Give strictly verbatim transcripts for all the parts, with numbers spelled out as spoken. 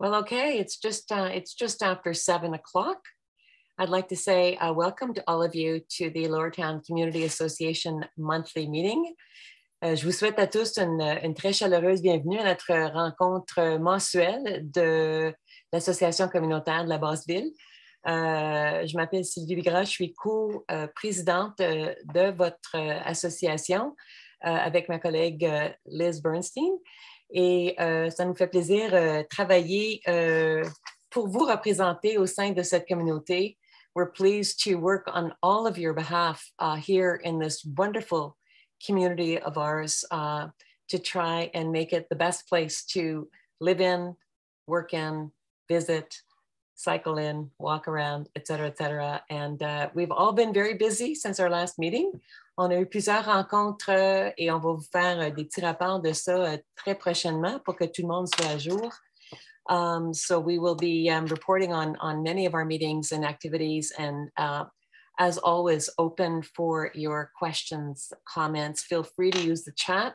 Well, okay, it's just uh, it's just after seven o'clock. I'd like to say uh, welcome to all of you to the Lower Town Community Association monthly meeting. Euh, je vous souhaite à tous une, une très chaleureuse bienvenue à notre rencontre mensuelle de l'Association communautaire de la Basse-Ville. Euh, je m'appelle Sylvie Bigras, je suis co-présidente de votre association euh, avec ma collègue euh, Liz Bernstein. Et euh, ça nous fait plaisir de euh, travailler euh, pour vous représenter au sein de cette communauté. We're pleased to work on all of your behalf uh, here in this wonderful community of ours uh, to try and make it the best place to live in, work in, visit, cycle in, walk around, et cetera, et cetera. And uh, we've all been very busy since our last meeting. On a eu plusieurs rencontres euh, et on va vous faire euh, des petits rapports de ça euh, très prochainement pour que tout le monde soit à jour. Um, so we will be um, reporting on, on many of our meetings and activities, and uh, as always, open for your questions, comments. Feel free to use the chat.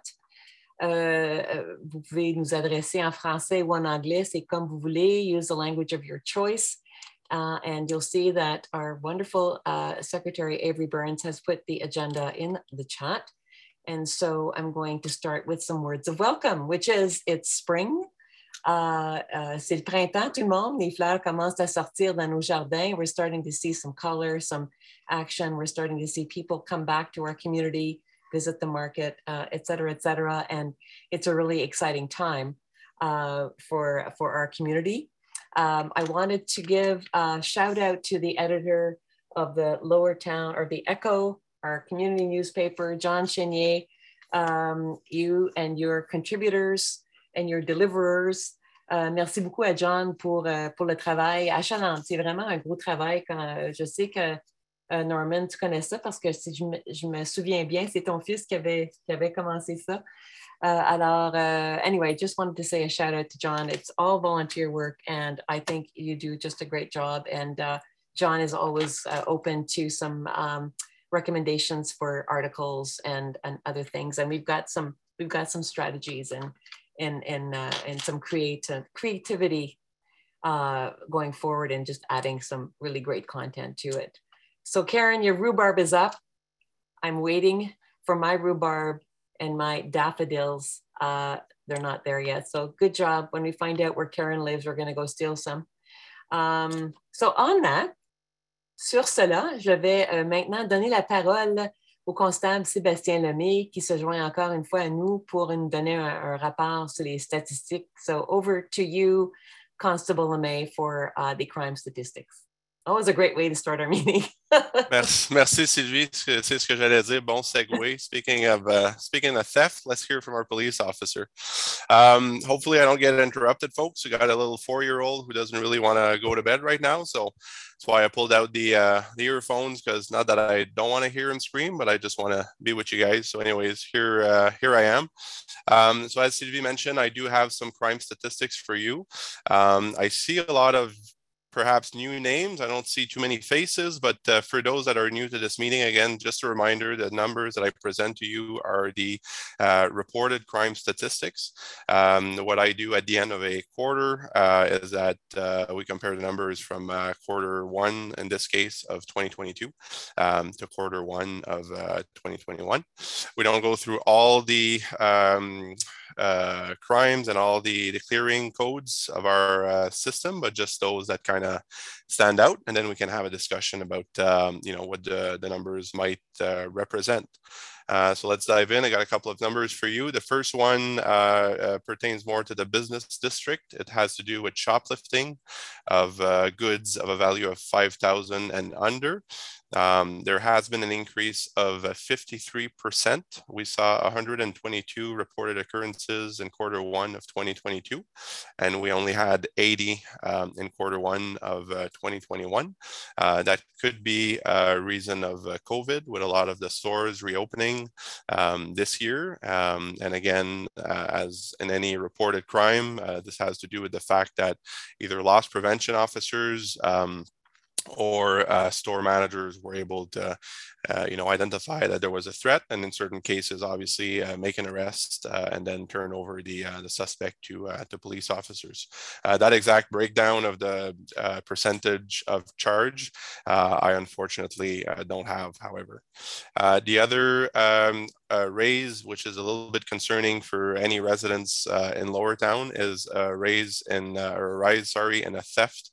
Euh, vous pouvez nous adresser en français ou en anglais, c'est comme vous voulez. Use the language of your choice. Uh, and you'll see that our wonderful uh, Secretary Avery Burns has put the agenda in the chat. And so I'm going to start with some words of welcome, which is it's spring. Uh, uh, c'est le printemps, tout le monde. Les fleurs commencent à sortir dans nos jardins. We're starting to see some color, some action. We're starting to see people come back to our community, visit the market, uh, et cetera, et cetera. And it's a really exciting time uh, for, for our community. Um, I wanted to give a shout out to the editor of the Lower Town, or the Echo, our community newspaper, John Chenier. Um, you and your contributors and your deliverers. Uh, merci beaucoup à John pour, uh, pour le travail achalant. C'est vraiment un gros travail. Quand, je sais que uh, Norman, tu connais ça parce que si je me, je me souviens bien, c'est ton fils qui avait, qui avait commencé ça. Uh, alors, uh, anyway, just wanted to say a shout out to John. It's all volunteer work, and I think you do just a great job. And uh, John is always uh, open to some um, recommendations for articles and, and other things. And we've got some we've got some strategies and and and uh, and some creative creativity uh, going forward, and just adding some really great content to it. So, Karen, your rhubarb is up. I'm waiting for my rhubarb and my daffodils. Uh, they're not there yet. So good job. When we find out where Karen lives, we're going to go steal some. Um, so on that, sur cela, je vais euh, maintenant donner la parole au constable Sébastien Lemay, qui se joint encore une fois à nous pour nous donner un, un rapport sur les statistiques. So over to you, Constable Lemay, for uh, the crime statistics. Always a great way to start our meeting. merci, merci Sylvie. C'est ce que j'allais dire. Bon segue. Speaking of uh, speaking of theft, let's hear from our police officer. Um, hopefully, I don't get interrupted, folks. We got a little four-year-old who doesn't really want to go to bed right now, so that's why I pulled out the uh, the earphones. Because not that I don't want to hear him scream, but I just want to be with you guys. So, anyways, here uh, here I am. Um, so, as Sylvie mentioned, I do have some crime statistics for you. Um, I see a lot of perhaps new names. I don't see too many faces, but uh, for those that are new to this meeting, again, just a reminder, the numbers that I present to you are the uh, reported crime statistics. Um, what I do at the end of a quarter uh, is that uh, we compare the numbers from uh, quarter one, in this case, of twenty twenty-two um, to quarter one of uh, twenty twenty-one. We don't go through all the um, uh, crimes and all the, the clearing codes of our uh, system, but just those that kind of stand out, and then we can have a discussion about um, you know what the, the numbers might uh, represent. Uh, so let's dive in. I got a couple of numbers for you. The first one uh, uh, pertains more to the business district. It has to do with shoplifting of uh, goods of a value of five thousand and under. Um, there has been an increase of uh, fifty-three percent. We saw one hundred twenty-two reported occurrences in quarter one of twenty twenty-two, and we only had eighty um, in quarter one of uh, twenty twenty-one. Uh, that could be a reason of uh, COVID, with a lot of the stores reopening um, this year. Um, and again, uh, as in any reported crime, uh, this has to do with the fact that either loss prevention officers um, or uh, store managers were able to, uh, you know, identify that there was a threat, and in certain cases, obviously, uh, make an arrest uh, and then turn over the uh, the suspect to uh, to police officers. Uh, that exact breakdown of the uh, percentage of charge, uh, I unfortunately uh, don't have. However, uh, the other um, uh, raise, which is a little bit concerning for any residents uh, in Lower Town, is a raise in uh, or a rise, sorry, in a theft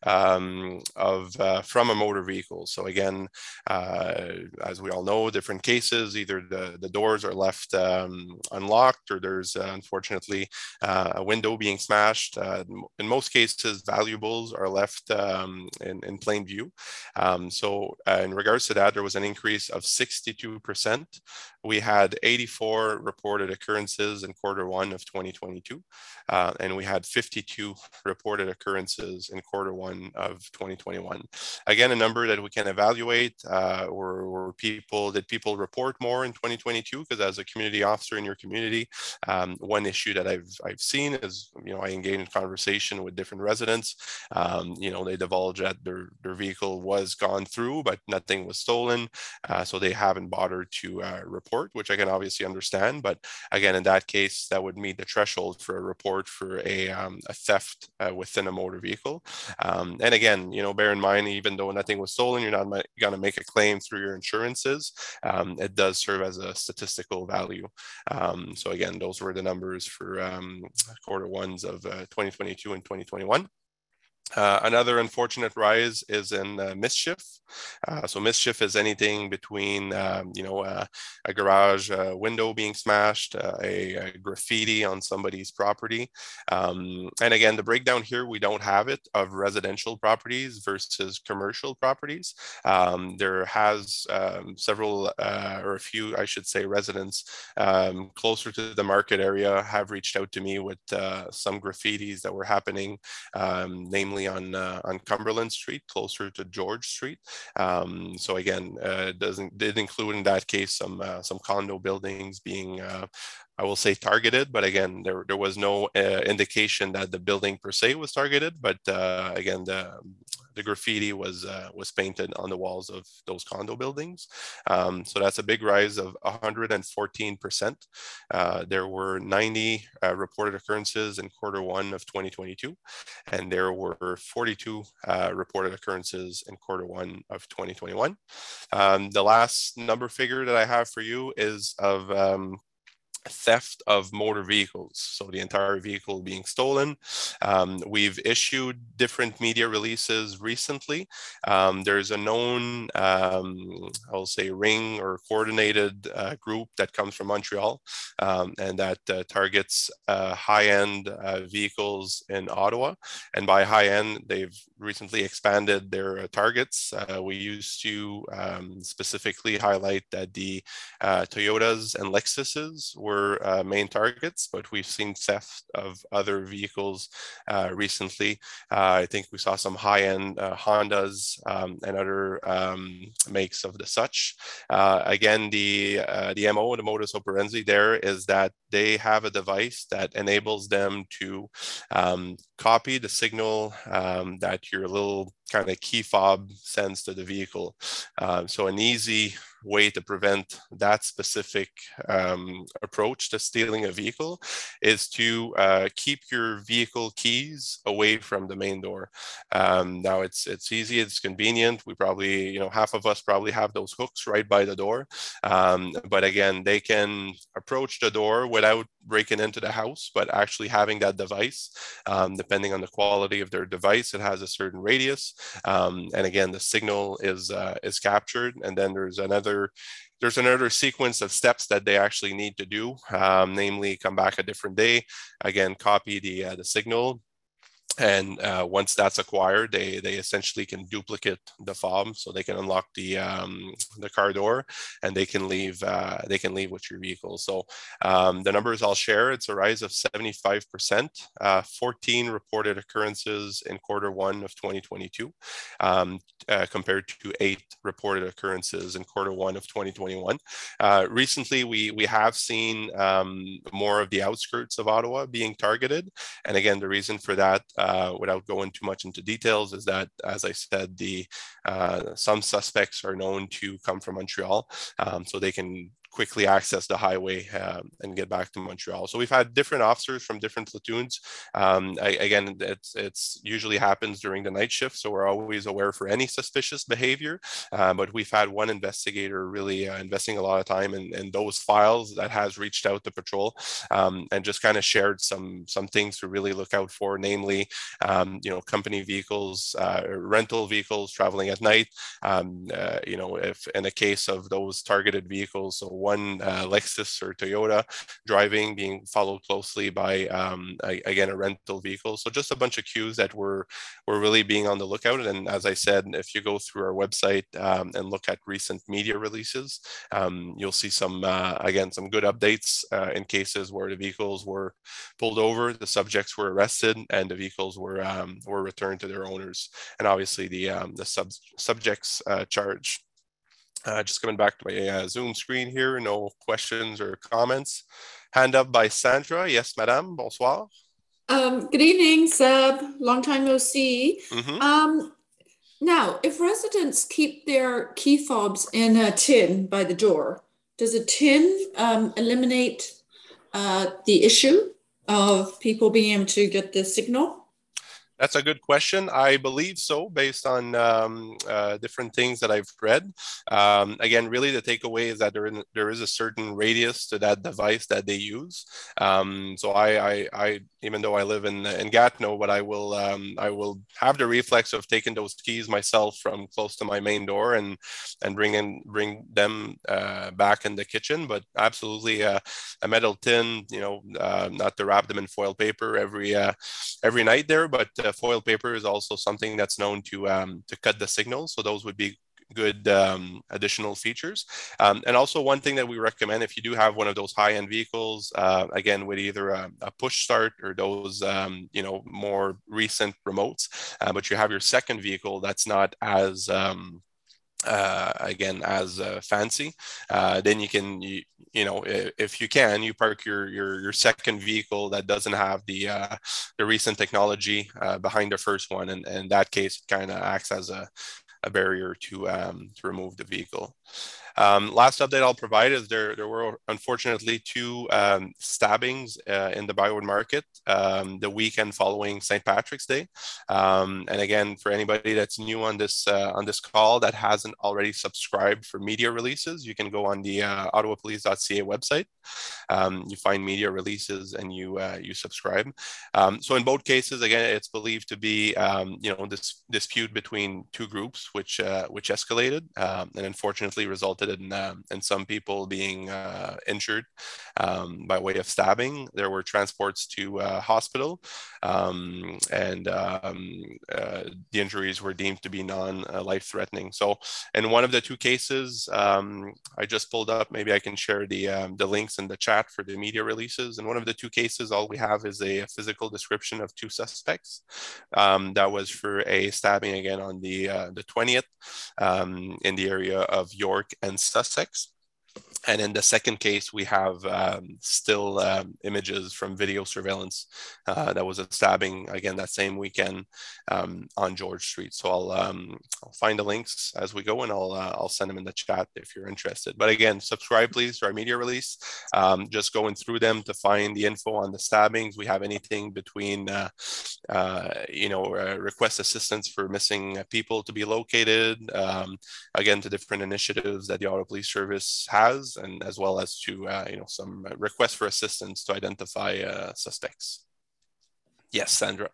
um, of uh, from a motor vehicle. So again, uh, as we all know, different cases, either the, the doors are left um, unlocked, or there's uh, unfortunately uh, a window being smashed. Uh, in most cases, valuables are left um, in, in plain view. Um, so uh, in regards to that, there was an increase of sixty-two percent. We had eighty-four reported occurrences in quarter one of twenty twenty-two, uh, and we had fifty-two reported occurrences in quarter one of twenty twenty-one. Again, a number that we can evaluate, uh, or, or people, did people report more in twenty twenty-two? Because as a community officer in your community, um, one issue that I've, I've seen is, you know, I engage in conversation with different residents. Um, you know, they divulge that their, their vehicle was gone through, but nothing was stolen. Uh, so they haven't bothered to uh, report, which I can obviously understand. But again, in that case, that would meet the threshold for a report for a, um, a theft uh, within a motor vehicle. Um, and again, you know, bear in mind, even though nothing was stolen, you're not going to make a claim through your insurances. Um, it does serve as a statistical value. Um, so again, those were the numbers for um, quarter ones of uh, twenty twenty-two and twenty twenty-one. Uh, another unfortunate rise is in uh, mischief. Uh, so mischief is anything between, um, you know, uh, a garage uh, window being smashed, uh, a, a graffiti on somebody's property. Um, and again, the breakdown here, we don't have it of residential properties versus commercial properties. Um, there has um, several, uh, or a few, I should say, residents um, closer to the market area have reached out to me with uh, some graffitis that were happening, um, namely on uh, on Cumberland Street, closer to George Street. Um, so again, uh, doesn't did include in that case some uh, some condo buildings being, uh, I will say, targeted, but again, there there was no uh, indication that the building per se was targeted. But uh, again, the the graffiti was uh, was painted on the walls of those condo buildings. Um, so that's a big rise of one hundred fourteen percent. Uh, there were ninety uh, reported occurrences in quarter one of twenty twenty-two, and there were forty-two uh, reported occurrences in quarter one of twenty twenty-one. Um, the last number figure that I have for you is of um, theft of motor vehicles, so the entire vehicle being stolen. Um, we've issued different media releases recently. Um, there's a known, um, I'll say, ring or coordinated uh, group that comes from Montreal, um, and that uh, targets uh, high-end uh, vehicles in Ottawa. And by high-end, they've recently expanded their uh, targets. Uh, we used to um, specifically highlight that the uh, Toyotas and Lexuses were Uh, main targets, but we've seen theft of other vehicles uh, recently. Uh, I think we saw some high-end uh, Hondas um, and other um, makes of the such. Uh, again, the uh, the M O, the modus operandi there is that they have a device that enables them to um, copy the signal um, that your little kind of key fob sends to the vehicle. Uh, so an easy way to prevent that specific um, approach to stealing a vehicle is to uh, keep your vehicle keys away from the main door. Um, now it's it's easy, it's convenient. We probably, you know, half of us probably have those hooks right by the door. Um, but again, they can approach the door without breaking into the house, but actually having that device, um, depending on the quality of their device, it has a certain radius. Um, and again, the signal is uh, is captured, and then there's another there's another sequence of steps that they actually need to do, um, namely come back a different day, again, copy the uh, the signal. And uh, once that's acquired, they they essentially can duplicate the fob, so they can unlock the um, the car door, and they can leave uh, they can leave with your vehicle. So um, the numbers I'll share, it's a rise of seventy-five percent, uh, fourteen reported occurrences in quarter one of twenty twenty-two, um, uh, compared to eight reported occurrences in quarter one of twenty twenty-one. Uh, recently, we we have seen um, more of the outskirts of Ottawa being targeted, and again, the reason for that. uh, without going too much into details, is that, as I said, the uh, some suspects are known to come from Montreal, um, so they can quickly access the highway uh, and get back to Montreal. So we've had different officers from different platoons. Um, I, again, it's, it's usually happens during the night shift, so we're always aware for any suspicious behavior. Uh, but we've had one investigator really uh, investing a lot of time in, in those files that has reached out to patrol um, and just kind of shared some some things to really look out for, namely, um, you know, company vehicles, uh, rental vehicles traveling at night. Um, uh, you know, if in a case of those targeted vehicles, so one uh, Lexus or Toyota driving, being followed closely by, um, a, again, a rental vehicle. So just a bunch of cues that we're, we're really being on the lookout. And as I said, if you go through our website um, and look at recent media releases, um, you'll see some, uh, again, some good updates uh, in cases where the vehicles were pulled over, the subjects were arrested, and the vehicles were, um, were returned to their owners. And obviously the, um, the sub subjects uh, charged. Uh, just coming back to my uh, Zoom screen here, no questions or comments. Hand up by Sandra. Yes, madame. Bonsoir. Um, good evening, Seb. Long time no see. Mm-hmm. Um, now, if residents keep their key fobs in a tin by the door, does a tin um, eliminate uh, the issue of people being able to get the signal? That's a good question. I believe so, based on um, uh, different things that I've read. Um, again, really the takeaway is that there, in, there is a certain radius to that device that they use. Um, so I, I, I, even though I live in in Gatineau, but I will, um, I will have the reflex of taking those keys myself from close to my main door and and bring in, bring them uh, back in the kitchen. But absolutely, uh, a metal tin, you know, uh, not to wrap them in foil paper every uh, every night there, but uh, foil paper is also something that's known to um, to cut the signal. So those would be good um, additional features. Um, and also one thing that we recommend, if you do have one of those high-end vehicles, uh, again, with either a, a push start or those, um, you know, more recent remotes, uh, but you have your second vehicle that's not as, um, uh, again, as uh, fancy, uh, then you can, you, you know, if, if you can, you park your your your second vehicle that doesn't have the uh, the recent technology uh, behind the first one, and, and in that case, it kind of acts as a a barrier to um, to remove the vehicle. Um, last update I'll provide is there there were unfortunately two um, stabbings uh, in the Byward Market um, the weekend following Saint Patrick's Day. Um, and again, for anybody that's new on this uh, on this call that hasn't already subscribed for media releases, you can go on the uh, ottawa police dot c a website. Um, you find media releases and you uh, you subscribe. Um, so in both cases, again, it's believed to be um, you know this dispute between two groups, which uh, which escalated um, and unfortunately resulted in uh, in some people being uh, injured um, by way of stabbing. There were transports to uh, hospital, um, and um, uh, the injuries were deemed to be non-life-threatening. So in one of the two cases, um, I just pulled up. Maybe I can share the um, the links in the chat for the media releases. In one of the two cases, all we have is a, a physical description of two suspects. Um, that was for a stabbing again on the uh, the twentieth um, in the area of York and Sussex. And in the second case, we have um, still um, images from video surveillance. Uh, that was a stabbing, again, that same weekend um, on George Street. So I'll, um, I'll find the links as we go, and I'll, uh, I'll send them in the chat if you're interested. But again, subscribe, please, to our media release. Um, just going through them to find the info on the stabbings. We have anything between, uh, uh, you know, uh, request assistance for missing people to be located, um, again, to different initiatives that the Ottawa Police Service has, and as well as to uh, you know some requests for assistance to identify uh, suspects. Yes, Sandra.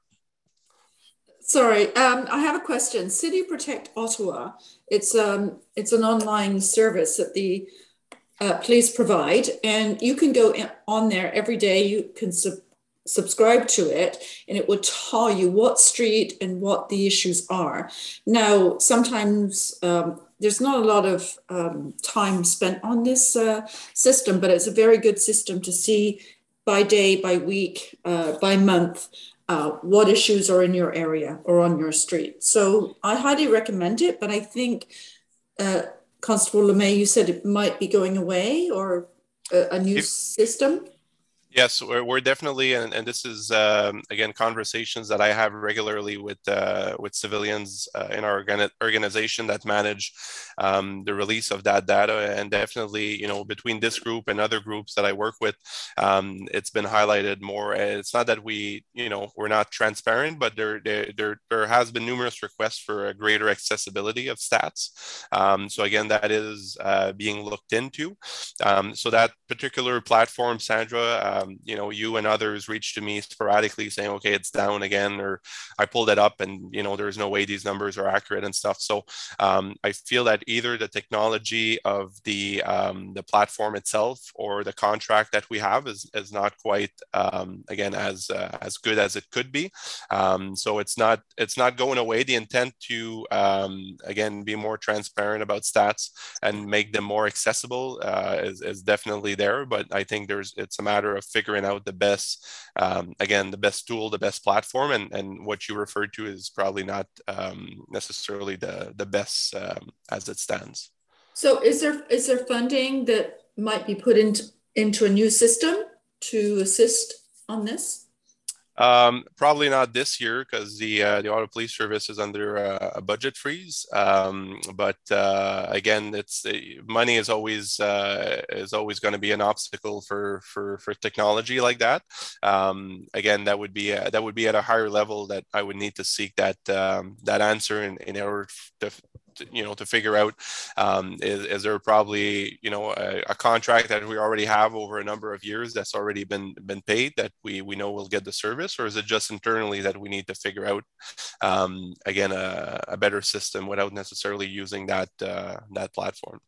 Sorry, um, I have a question. City Protect Ottawa. It's um, it's an online service that the uh, police provide, and you can go in, on there every day. You can sub subscribe to it, and it will tell you what street and what the issues are. Now, sometimes um, there's not a lot of um, time spent on this uh, system, but it's a very good system to see by day, by week, uh, by month, uh, what issues are in your area or on your street. So I highly recommend it, but I think uh, Constable LeMay, you said it might be going away, or a, a new If system? Yes, we're, we're definitely, and, and this is um, again conversations that I have regularly with uh, with civilians uh, in our organi- organization that manage um, the release of that data, and definitely, you know, between this group and other groups that I work with, um, it's been highlighted more. It's not that we, you know, we're not transparent, but there there there, there has been numerous requests for a greater accessibility of stats. Um, so again, that is uh, being looked into. Um, so that particular platform, Sandra. Um, you know, you and others reach to me sporadically saying, okay, it's down again, or I pulled it up and, you know, there's no way these numbers are accurate and stuff. So um, I feel that either the technology of the um, the platform itself or the contract that we have is, is not quite, um, again, as uh, as good as it could be. Um, so it's not it's not going away. The intent to, um, again, be more transparent about stats and make them more accessible uh, is, is definitely there. But I think there's it's a matter of figuring out the best, um, again, the best tool, the best platform, and and what you referred to is probably not um, necessarily the the best um, as it stands. So is there is there funding that might be put into into a new system to assist on this? Um, probably not this year because the uh, the Ottawa Police Service is under a, a budget freeze. Um, but uh, again, it's uh, money is always uh, is always going to be an obstacle for for for technology like that. Um, again, that would be a, that would be at a higher level that I would need to seek that um, that answer in, in order to, you know, to figure out um, is, is there probably, you know, a, a contract that we already have over a number of years that's already been been paid that we we know will get the service, or is it just internally that we need to figure out um, again a, a better system without necessarily using that uh, that platform.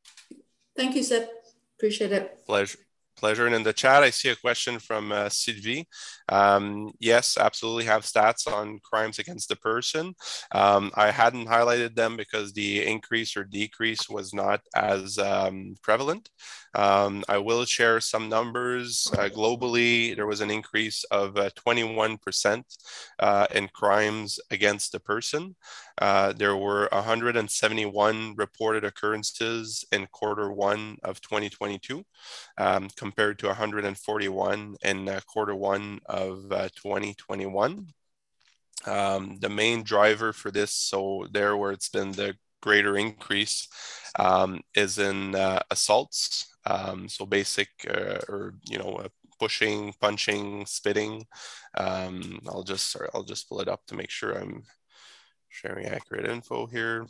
Thank you, Seth. Appreciate it. Pleasure. Pleasure. And in the chat, I see a question from uh, Sylvie. Um, yes, absolutely have stats on crimes against the person. Um, I hadn't highlighted them because the increase or decrease was not as um, prevalent. Um, I will share some numbers. Uh, globally, there was an increase of uh, twenty-one percent uh, in crimes against the person. Uh, there were one hundred seventy-one reported occurrences in quarter one of twenty twenty-two, um, compared to one hundred forty-one in uh, quarter one of uh, twenty twenty-one. Um, the main driver for this, so there where it's been the greater increase, um, is in uh, assaults. Um, so basic uh, or, you know, uh, pushing, punching, spitting. Um, I'll just, sorry, I'll just pull it up to make sure I'm sharing accurate info here.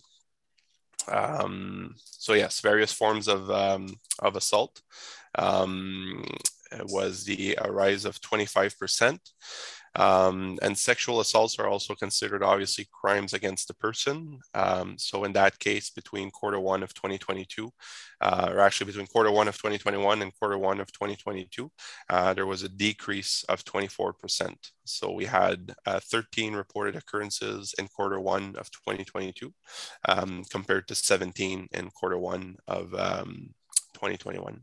Um, so yes, various forms of, um, of assault um, was the a rise of twenty-five percent. Um, and sexual assaults are also considered obviously crimes against the person. Um, so in that case, between quarter one of twenty twenty-two, uh, or actually between quarter one of twenty twenty-one and quarter one of twenty twenty-two, uh, there was a decrease of twenty-four percent. So we had uh, thirteen reported occurrences in quarter one of twenty twenty-two, um, compared to seventeen in quarter one of um, twenty twenty-one.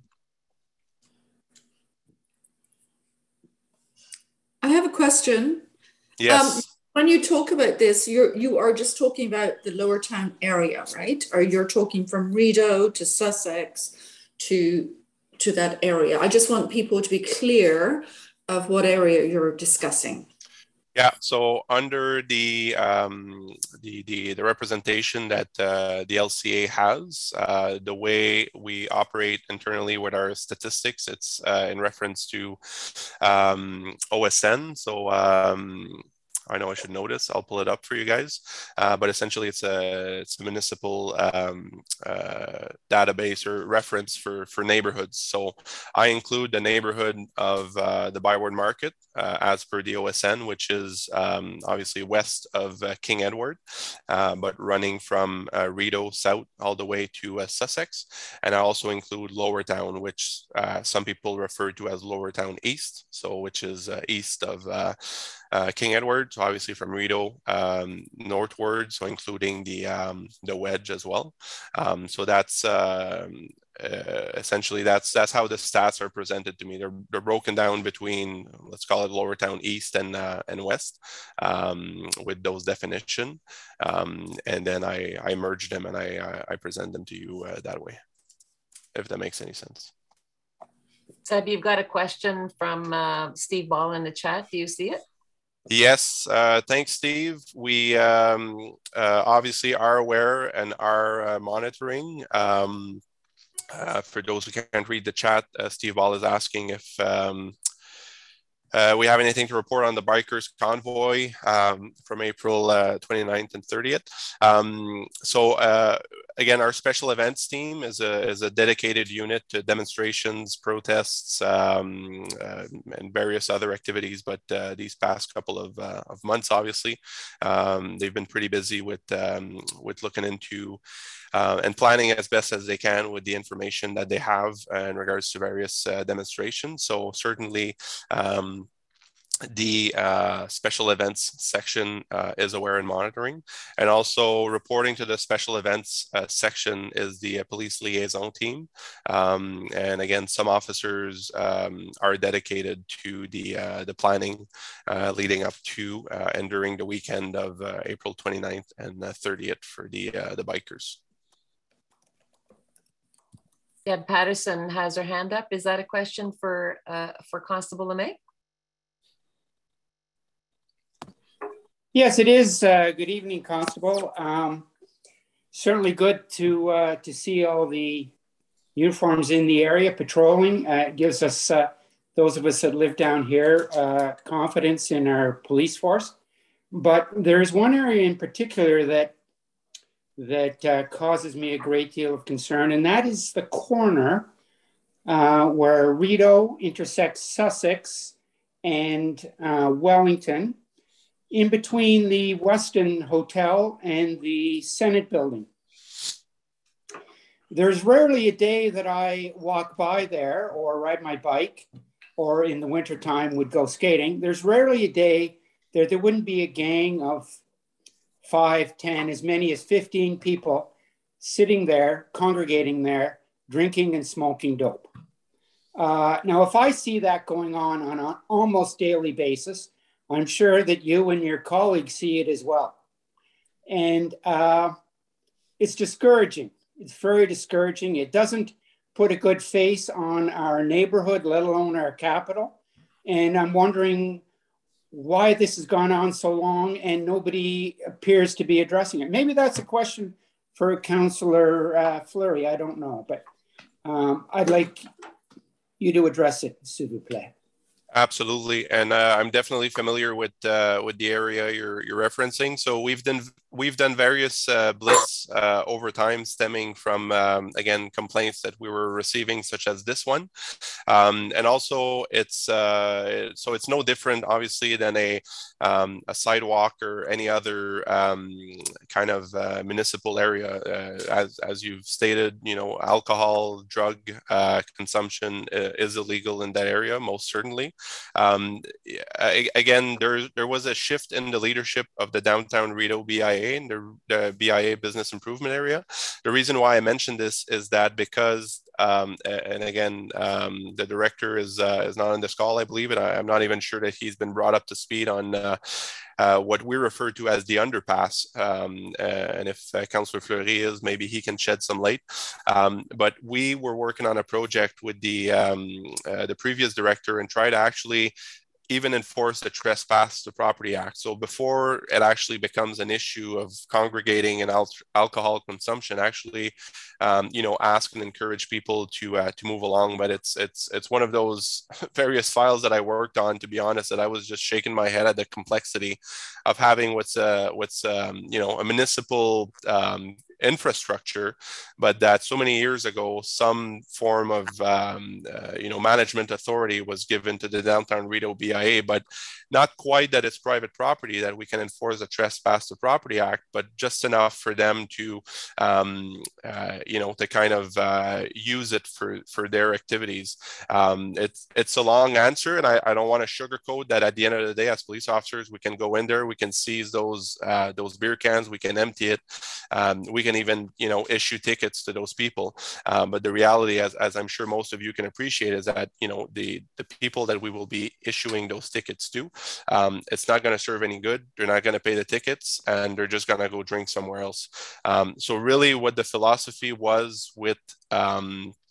I have a question. Yes. Um, when you talk about this, you're you are just talking about the Lower Town area, right? Or you're talking from Rideau to Sussex to to that area. I just want people to be clear of what area you're discussing. Yeah, so under the um, the, the the representation that uh, the L C A has, uh, the way we operate internally with our statistics, it's uh, in reference to um, O S N. So um, I know I should know this. I'll pull it up for you guys. Uh, but essentially, it's a it's a municipal um, uh, database or reference for for neighborhoods. So I include the neighborhood of uh, the Byward Market uh, as per the O S N, which is um, obviously west of uh, King Edward, uh, but running from uh, Rideau south all the way to uh, Sussex. And I also include Lower Town, which uh, some people refer to as Lower Town East, so which is uh, east of uh, uh, King Edward, so obviously from Rideau um, northward, so including the um, the wedge as well. Um, so that's uh, uh, essentially that's that's how the stats are presented to me. They're they're broken down between, let's call it Lower Town East and uh, and West, um, with those definition, um, and then I I merge them and I I present them to you uh, that way, if that makes any sense. Seb, you've got a question from uh, Steve Ball in the chat. Do you see it? Yes, uh, thanks, Steve. We um, uh, obviously are aware and are uh, monitoring. Um, uh, for those who can't read the chat, uh, Steve Ball is asking if um, Uh, we have anything to report on the bikers convoy um, from April uh, twenty-ninth and thirtieth. Um, so uh, again, our special events team is a, is a dedicated unit to demonstrations, protests, um, uh, and various other activities. But uh, these past couple of, uh, of months, obviously, um, they've been pretty busy with, um, with looking into Uh, and planning as best as they can with the information that they have uh, in regards to various uh, demonstrations. So certainly um, the uh, special events section uh, is aware and monitoring, and also reporting to the special events uh, section is the uh, police liaison team. Um, and again, some officers um, are dedicated to the uh, the planning uh, leading up to uh, and during the weekend of uh, April twenty-ninth and uh, thirtieth for the uh, the bikers. Deb Patterson has her hand up. Is that a question for uh, for Constable LeMay? Yes, it is. Uh, good evening, Constable. Um, certainly good to uh, to see all the uniforms in the area patrolling. Uh, it gives us, uh, those of us that live down here, uh, confidence in our police force. But there's one area in particular that that uh, causes me a great deal of concern, and that is the corner uh, where Rideau intersects Sussex and uh, Wellington, in between the Westin Hotel and the Senate building. There's rarely a day that I walk by there or ride my bike, or in the wintertime would go skating. There's rarely a day that there wouldn't be a gang of five, ten, as many as fifteen people sitting there, congregating there, drinking and smoking dope. Uh, now, if I see that going on on an almost daily basis, I'm sure that you and your colleagues see it as well. And uh, it's discouraging. It's very discouraging. It doesn't put a good face on our neighborhood, let alone our capital. And I'm wondering why this has gone on so long and nobody appears to be addressing it. Maybe that's a question for Councillor uh, Fleury. I don't know, but um, I'd like you to address it, s'il vous plaît. Absolutely, and uh, I'm definitely familiar with uh, with the area you're you're referencing. So we've done we've done various uh, blitz uh, over time, stemming from um, again complaints that we were receiving, such as this one, um, and also it's uh, so it's no different, obviously, than a um, a sidewalk or any other um, kind of uh, municipal area. Uh, as as you've stated, you know, alcohol, drug uh, consumption uh, is illegal in that area, most certainly. Um, again, there there was a shift in the leadership of the downtown Rideau B I A and the, the B I A business improvement area. The reason why I mentioned this is that because, um, and again, um, the director is uh, is not on this call, I believe, and I, I'm not even sure that he's been brought up to speed on uh, uh, what we refer to as the underpass. Um, uh, and if uh, Councillor Fleury is, maybe he can shed some light. Um, but we were working on a project with the um, uh, the previous director and try to actually even enforce the Trespass to Property Act. So before it actually becomes an issue of congregating and al alcohol consumption, actually, um, you know, ask and encourage people to uh, to move along. But it's it's it's one of those various files that I worked on, to be honest, that I was just shaking my head at the complexity of having what's uh, what's um, you know, a municipal um, infrastructure, but that so many years ago, some form of um, uh, you know, management authority was given to the downtown Rideau B I A, but not quite that it's private property that we can enforce a Trespass to Property Act, but just enough for them to um, uh, you know, to kind of uh, use it for for their activities. Um, it's it's a long answer, and I, I don't want to sugarcoat that. At the end of the day, as police officers, we can go in there, we can seize those uh, those beer cans, we can empty it, um, we can even, you know, issue tickets to those people. Um, but the reality, as, as I'm sure most of you can appreciate, is that, you know, the, the people that we will be issuing those tickets to, um, it's not going to serve any good. They're not going to pay the tickets, and they're just going to go drink somewhere else. Um, so really what the philosophy was with um,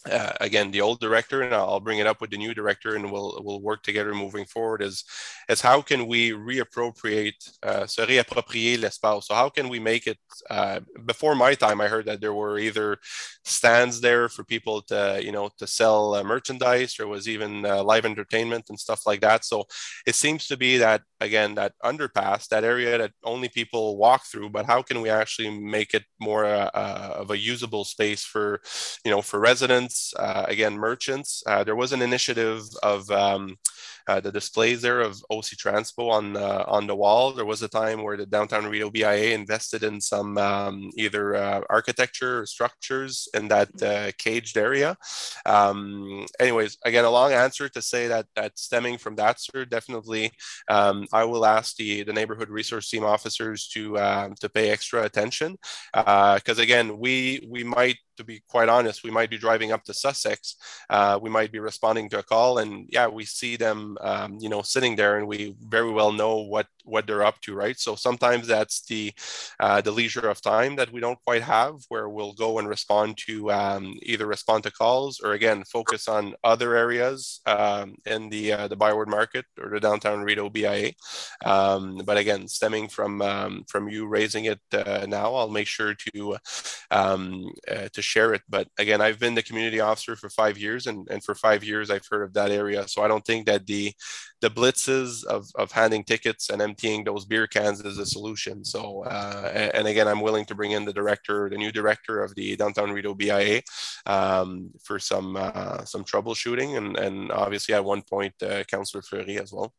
uh, again, the old director, and I'll bring it up with the new director, and we'll we'll work together moving forward. Is is how can we reappropriate, uh, se réapproprier l'espace? So how can we make it? Uh, before my time, I heard that there were either stands there for people to you know to sell uh, merchandise. There was even uh, live entertainment and stuff like that. So it seems to be that again that underpass, that area that only people walk through. But how can we actually make it more uh, uh, of a usable space for you know for residents? Uh, again, merchants. Uh, there was an initiative of um, uh, the displays there of O C Transpo on uh, on the wall. There was a time where the Downtown Rideau B I A invested in some um, either uh, architecture or structures in that uh, caged area. Um, anyways, again, a long answer to say that that stemming from that, sir, definitely, um, I will ask the the neighborhood resource team officers to um, to pay extra attention because uh, again, we we might. To be quite honest, we might be driving up to Sussex. Uh, we might be responding to a call, and yeah, we see them, um, you know, sitting there, and we very well know what what they're up to, right? So sometimes that's the uh, the leisure of time that we don't quite have, where we'll go and respond to um, either respond to calls or again focus on other areas um, in the uh, the Byward Market or the Downtown Rideau B I A. Um, but again, stemming from um, from you raising it uh, now, I'll make sure to um, uh, to share it. But again, I've been the community officer for five years, and, and for five years I've heard of that area. So I don't think that the the blitzes of, of handing tickets and emptying those beer cans is a solution. So uh, and, and again, I'm willing to bring in the director, the new director of the Downtown Rideau B I A um, for some uh, some troubleshooting, and and obviously at one point uh, Councillor Fleury as well.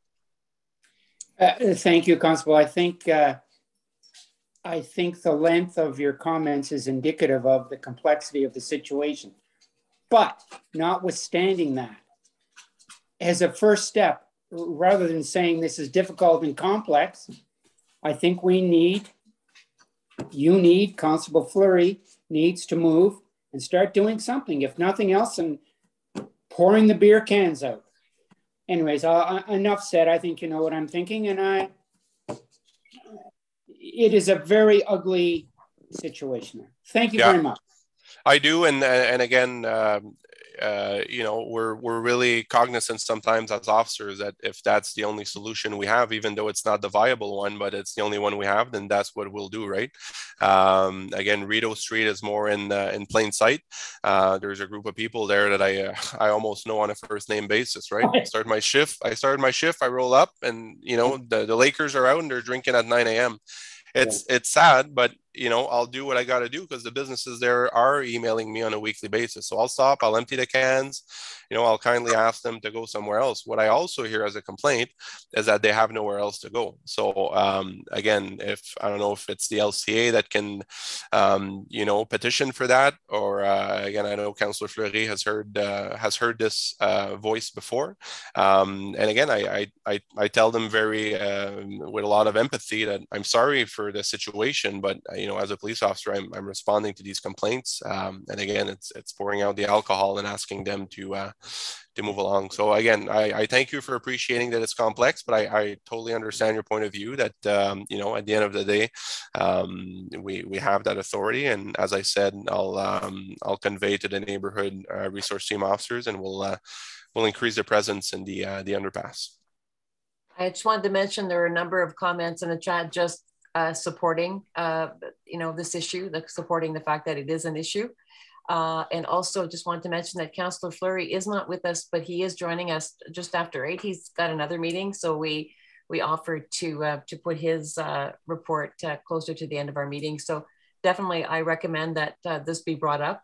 Uh, thank you, Constable. I think. Uh... I think the length of your comments is indicative of the complexity of the situation. But notwithstanding that, as a first step, rather than saying this is difficult and complex, I think we need, you need, Constable Fleury needs to move and start doing something, if nothing else, and pouring the beer cans out. Anyways, uh, enough said. I think you know what I'm thinking, and I, it is a very ugly situation. Thank you yeah, very much. I do, and and again, um, uh, you know, we're we're really cognizant sometimes as officers that if that's the only solution we have, even though it's not the viable one, but it's the only one we have, then that's what we'll do, right? Um, again, Rideau Street is more in uh, in plain sight. Uh, there's a group of people there that I uh, I almost know on a first name basis, right? I start my shift. I started my shift. I roll up, and you know, the the Lakers are out and they're drinking at nine a m It's yeah. it's sad, but you know, I'll do what I got to do because the businesses there are emailing me on a weekly basis. So I'll stop, I'll empty the cans, you know, I'll kindly ask them to go somewhere else. What I also hear as a complaint is that they have nowhere else to go. So um, again, if I don't know if it's the L C A that can, um, you know, petition for that, or uh, again, I know Councillor Fleury has heard uh, has heard this uh, voice before. Um, and again, I, I, I tell them very uh, with a lot of empathy that I'm sorry for the situation, but you know, as a police officer, I'm, I'm responding to these complaints. Um, and again, it's it's pouring out the alcohol and asking them to uh, to move along. So again, I, I thank you for appreciating that it's complex, but I, I totally understand your point of view that, um, you know, at the end of the day, um, we, we have that authority. And as I said, I'll, um, I'll convey to the neighborhood uh, resource team officers, and we'll, uh, we'll increase their presence in the, uh, the underpass. I just wanted to mention there are a number of comments in the chat just Uh, supporting, uh, you know, this issue, like supporting the fact that it is an issue. Uh, and also just wanted to mention that Councillor Fleury is not with us, but he is joining us just after eight. He's got another meeting. So we we offered to uh, to put his uh, report uh, closer to the end of our meeting. So definitely I recommend that uh, this be brought up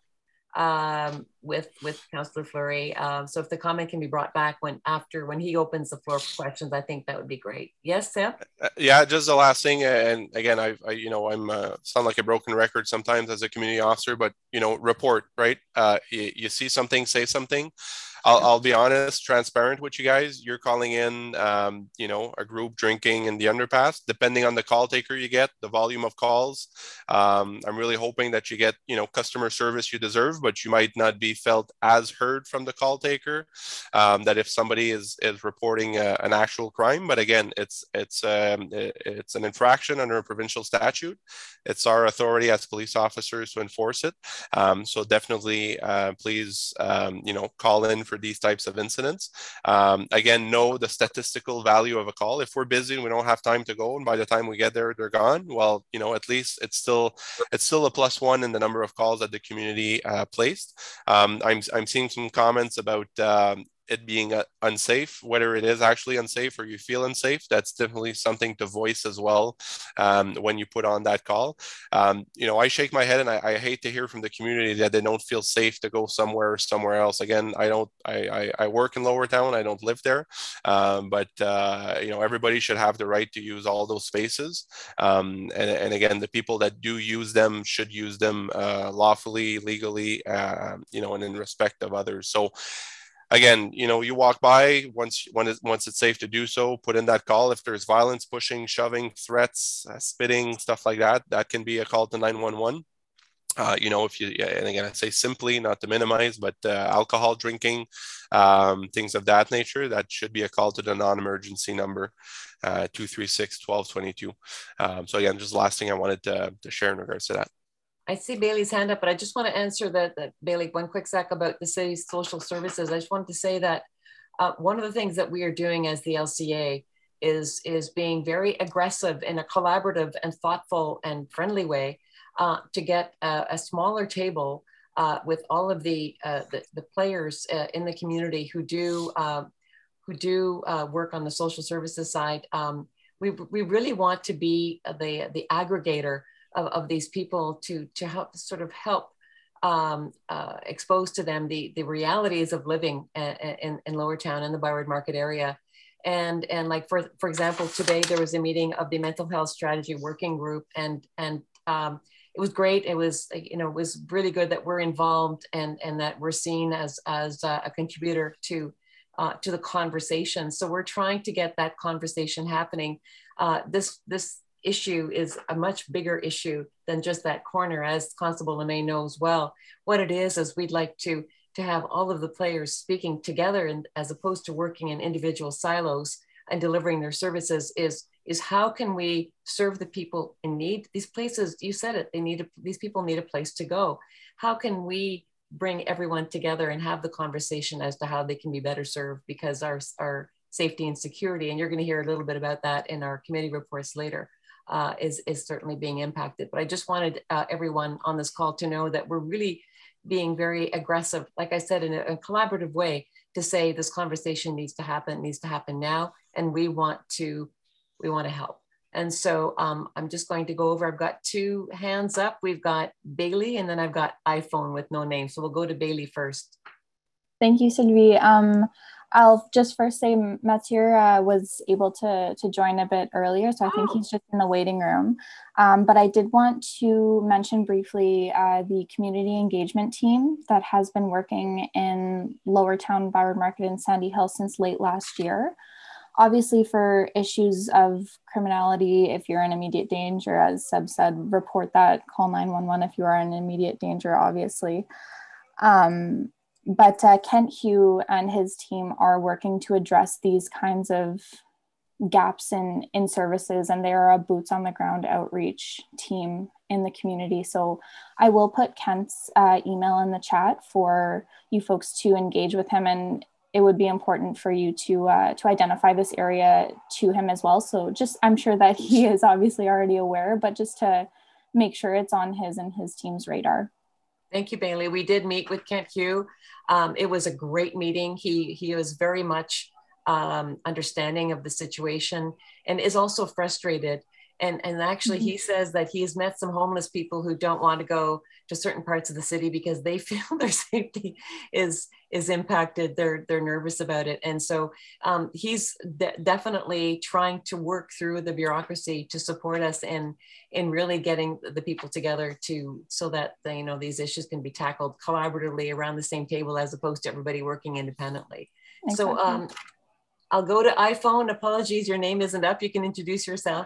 um, with, with Councillor Fleury. Um, so if the comment can be brought back when after, when he opens the floor for questions, I think that would be great. Yes, Sam? Uh, yeah, just the last thing. And again, I, I you know, I'm uh, sound like a broken record sometimes as a community officer, but, you know, report, right? Uh, you, you see something, say something. I'll, I'll be honest, transparent with you guys. You're calling in, um, you know, a group drinking in the underpass. Depending on the call taker you get, the volume of calls, um, I'm really hoping that you get, you know, customer service you deserve, but you might not be be felt as heard from the call taker, um, that if somebody is is reporting a, an actual crime, but again, it's it's um, it's an infraction under a provincial statute. It's our authority as police officers to enforce it. Um, so definitely, uh, please, um, you know, call in for these types of incidents. Um, again, know the statistical value of a call. If we're busy and we don't have time to go, and by the time we get there, they're gone. Well, you know, at least it's still it's still a plus one in the number of calls that the community uh, placed. Um, I'm I'm seeing some comments about um, it being uh, unsafe, whether it is actually unsafe or you feel unsafe. That's definitely something to voice as well um, when you put on that call. Um, you know, I shake my head and I, I hate to hear from the community that they don't feel safe to go somewhere somewhere else. Again, I don't. I I, I work in Lower Town. I don't live there, um, but uh, you know, everybody should have the right to use all those spaces. Um, and, and again, the people that do use them should use them uh, lawfully, legally, uh, you know, and in respect of others. So. Again, you know, you walk by once when it, once it's safe to do so, put in that call. If there's violence, pushing, shoving, threats, uh, spitting, stuff like that, that can be a call to nine one one. Uh, you know, if you, and again, I say simply, not to minimize, but uh, alcohol drinking, um, things of that nature, that should be a call to the non-emergency number, uh, two three six, one two two two. Um, so again, just the last thing I wanted to, to share in regards to that. I see Bailey's hand up, but I just want to answer that, that Bailey, one quick sec about the city's social services. I just wanted to say that uh, one of the things that we are doing as the L C A is, is being very aggressive in a collaborative and thoughtful and friendly way uh, to get a, a smaller table uh, with all of the, uh, the, the players uh, in the community who do, uh, who do uh, work on the social services side. Um, we, we really want to be the, the aggregator Of, of these people to to help sort of help um, uh, expose to them the the realities of living in, in Lower Town in the Byward Market area, and and like for for example, today there was a meeting of the Mental Health Strategy Working Group, and and um, it was great. It was you know it was really good that we're involved and and that we're seen as as a contributor to uh, to the conversation. So we're trying to get that conversation happening. Uh, this this. issue is a much bigger issue than just that corner, as Constable LeMay knows well. What it is, is we'd like to, to have all of the players speaking together, and as opposed to working in individual silos and delivering their services, is, is how can we serve the people in need? These places, you said it, they need a, these people need a place to go. How can we bring everyone together and have the conversation as to how they can be better served, because our, our safety and security, and you're going to hear a little bit about that in our committee reports later, Uh, is, is certainly being impacted. But I just wanted uh, everyone on this call to know that we're really being very aggressive, like I said, in a, a collaborative way, to say this conversation needs to happen, needs to happen now, and we want to, we want to help. And so um, I'm just going to go over, I've got two hands up. We've got Bailey, and then I've got iPhone with no name. So we'll go to Bailey first. Thank you, Sylvie. Um, I'll just first say Mathieu uh, was able to, to join a bit earlier, so I think oh. he's just in the waiting room. Um, but I did want to mention briefly uh, the community engagement team that has been working in Lower Town, Byward Market, and Sandy Hill since late last year. Obviously, for issues of criminality, if you're in immediate danger, as Seb said, report that, call nine one one if you are in immediate danger, obviously. Um, But uh, Kent Hugh and his team are working to address these kinds of gaps in, in services, and they are a boots on the ground outreach team in the community. So I will put Kent's uh, email in the chat for you folks to engage with him, and it would be important for you to uh, to identify this area to him as well. So just, I'm sure that he is obviously already aware, but just to make sure it's on his and his team's radar. Thank you, Bailey. We did meet with Kent Hugh. Um, it was a great meeting. He, he was very much um, understanding of the situation and is also frustrated. And, and actually mm-hmm. he says that he's met some homeless people who don't want to go to certain parts of the city because they feel their safety is, is impacted. They're, they're nervous about it. And so um, he's de- definitely trying to work through the bureaucracy to support us in, in really getting the people together to, so that, the, you know, these issues can be tackled collaboratively around the same table, as opposed to everybody working independently. Exactly. So um, I'll go to iPhone. Apologies, your name isn't up. You can introduce yourself.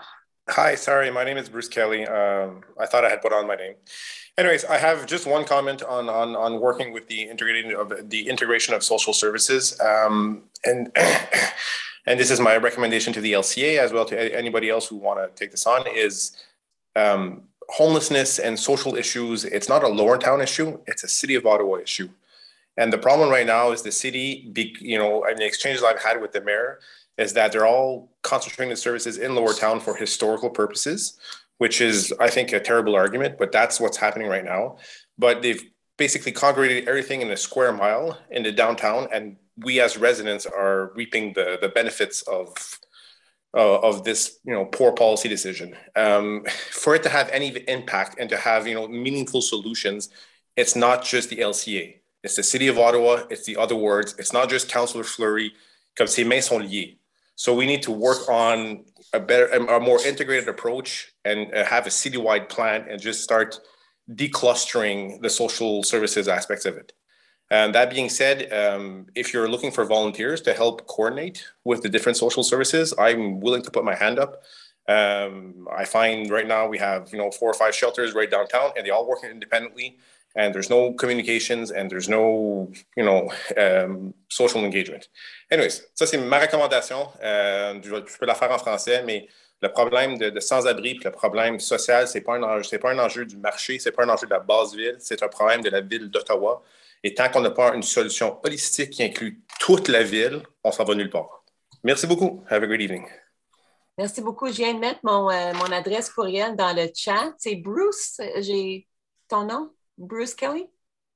Hi, sorry, my name is Bruce Kelly. Um, I thought I had put on my name. Anyways, I have just one comment on on, on working with the integrating of the integration of social services, um, and and this is my recommendation to the L C A as well to anybody else who want to take this on is um, homelessness and social issues. It's not a Lower Town issue; it's a City of Ottawa issue. And the problem right now is the city, you know, and the exchanges I've had with the mayor is that they're all concentrating the services in Lower Town for historical purposes, which is, I think, a terrible argument, but that's what's happening right now. But they've basically congregated everything in a square mile in the downtown, and we as residents are reaping the, the benefits of uh, of this, you know, poor policy decision. Um, for it to have any impact and to have, you know, meaningful solutions, it's not just the L C A. It's the City of Ottawa. It's the other words. It's not just Councillor Fleury. Comme ces mains sont liées. So we need to work on a better, a more integrated approach and have a citywide plan and just start declustering the social services aspects of it. And that being said, um, if you're looking for volunteers to help coordinate with the different social services, I'm willing to put my hand up. Um, I find right now we have, you know, four or five shelters right downtown, and they all work independently. And there's no communications and there's no, you know, um, social engagement. Anyways, ça c'est ma recommandation. Euh, je, je peux la faire en français, mais le problème de, de sans-abri, le problème social, c'est pas un enjeu, c'est pas un enjeu du marché, c'est pas un enjeu de la basse ville, c'est un problème de la ville d'Ottawa. Et tant qu'on n'a pas une solution holistique qui inclut toute la ville, on s'en va nulle part. Merci beaucoup. Have a great evening. Merci beaucoup. Je viens de mettre mon, euh, mon adresse courriel dans le chat. C'est Bruce. J'ai ton nom? Bruce Kelly?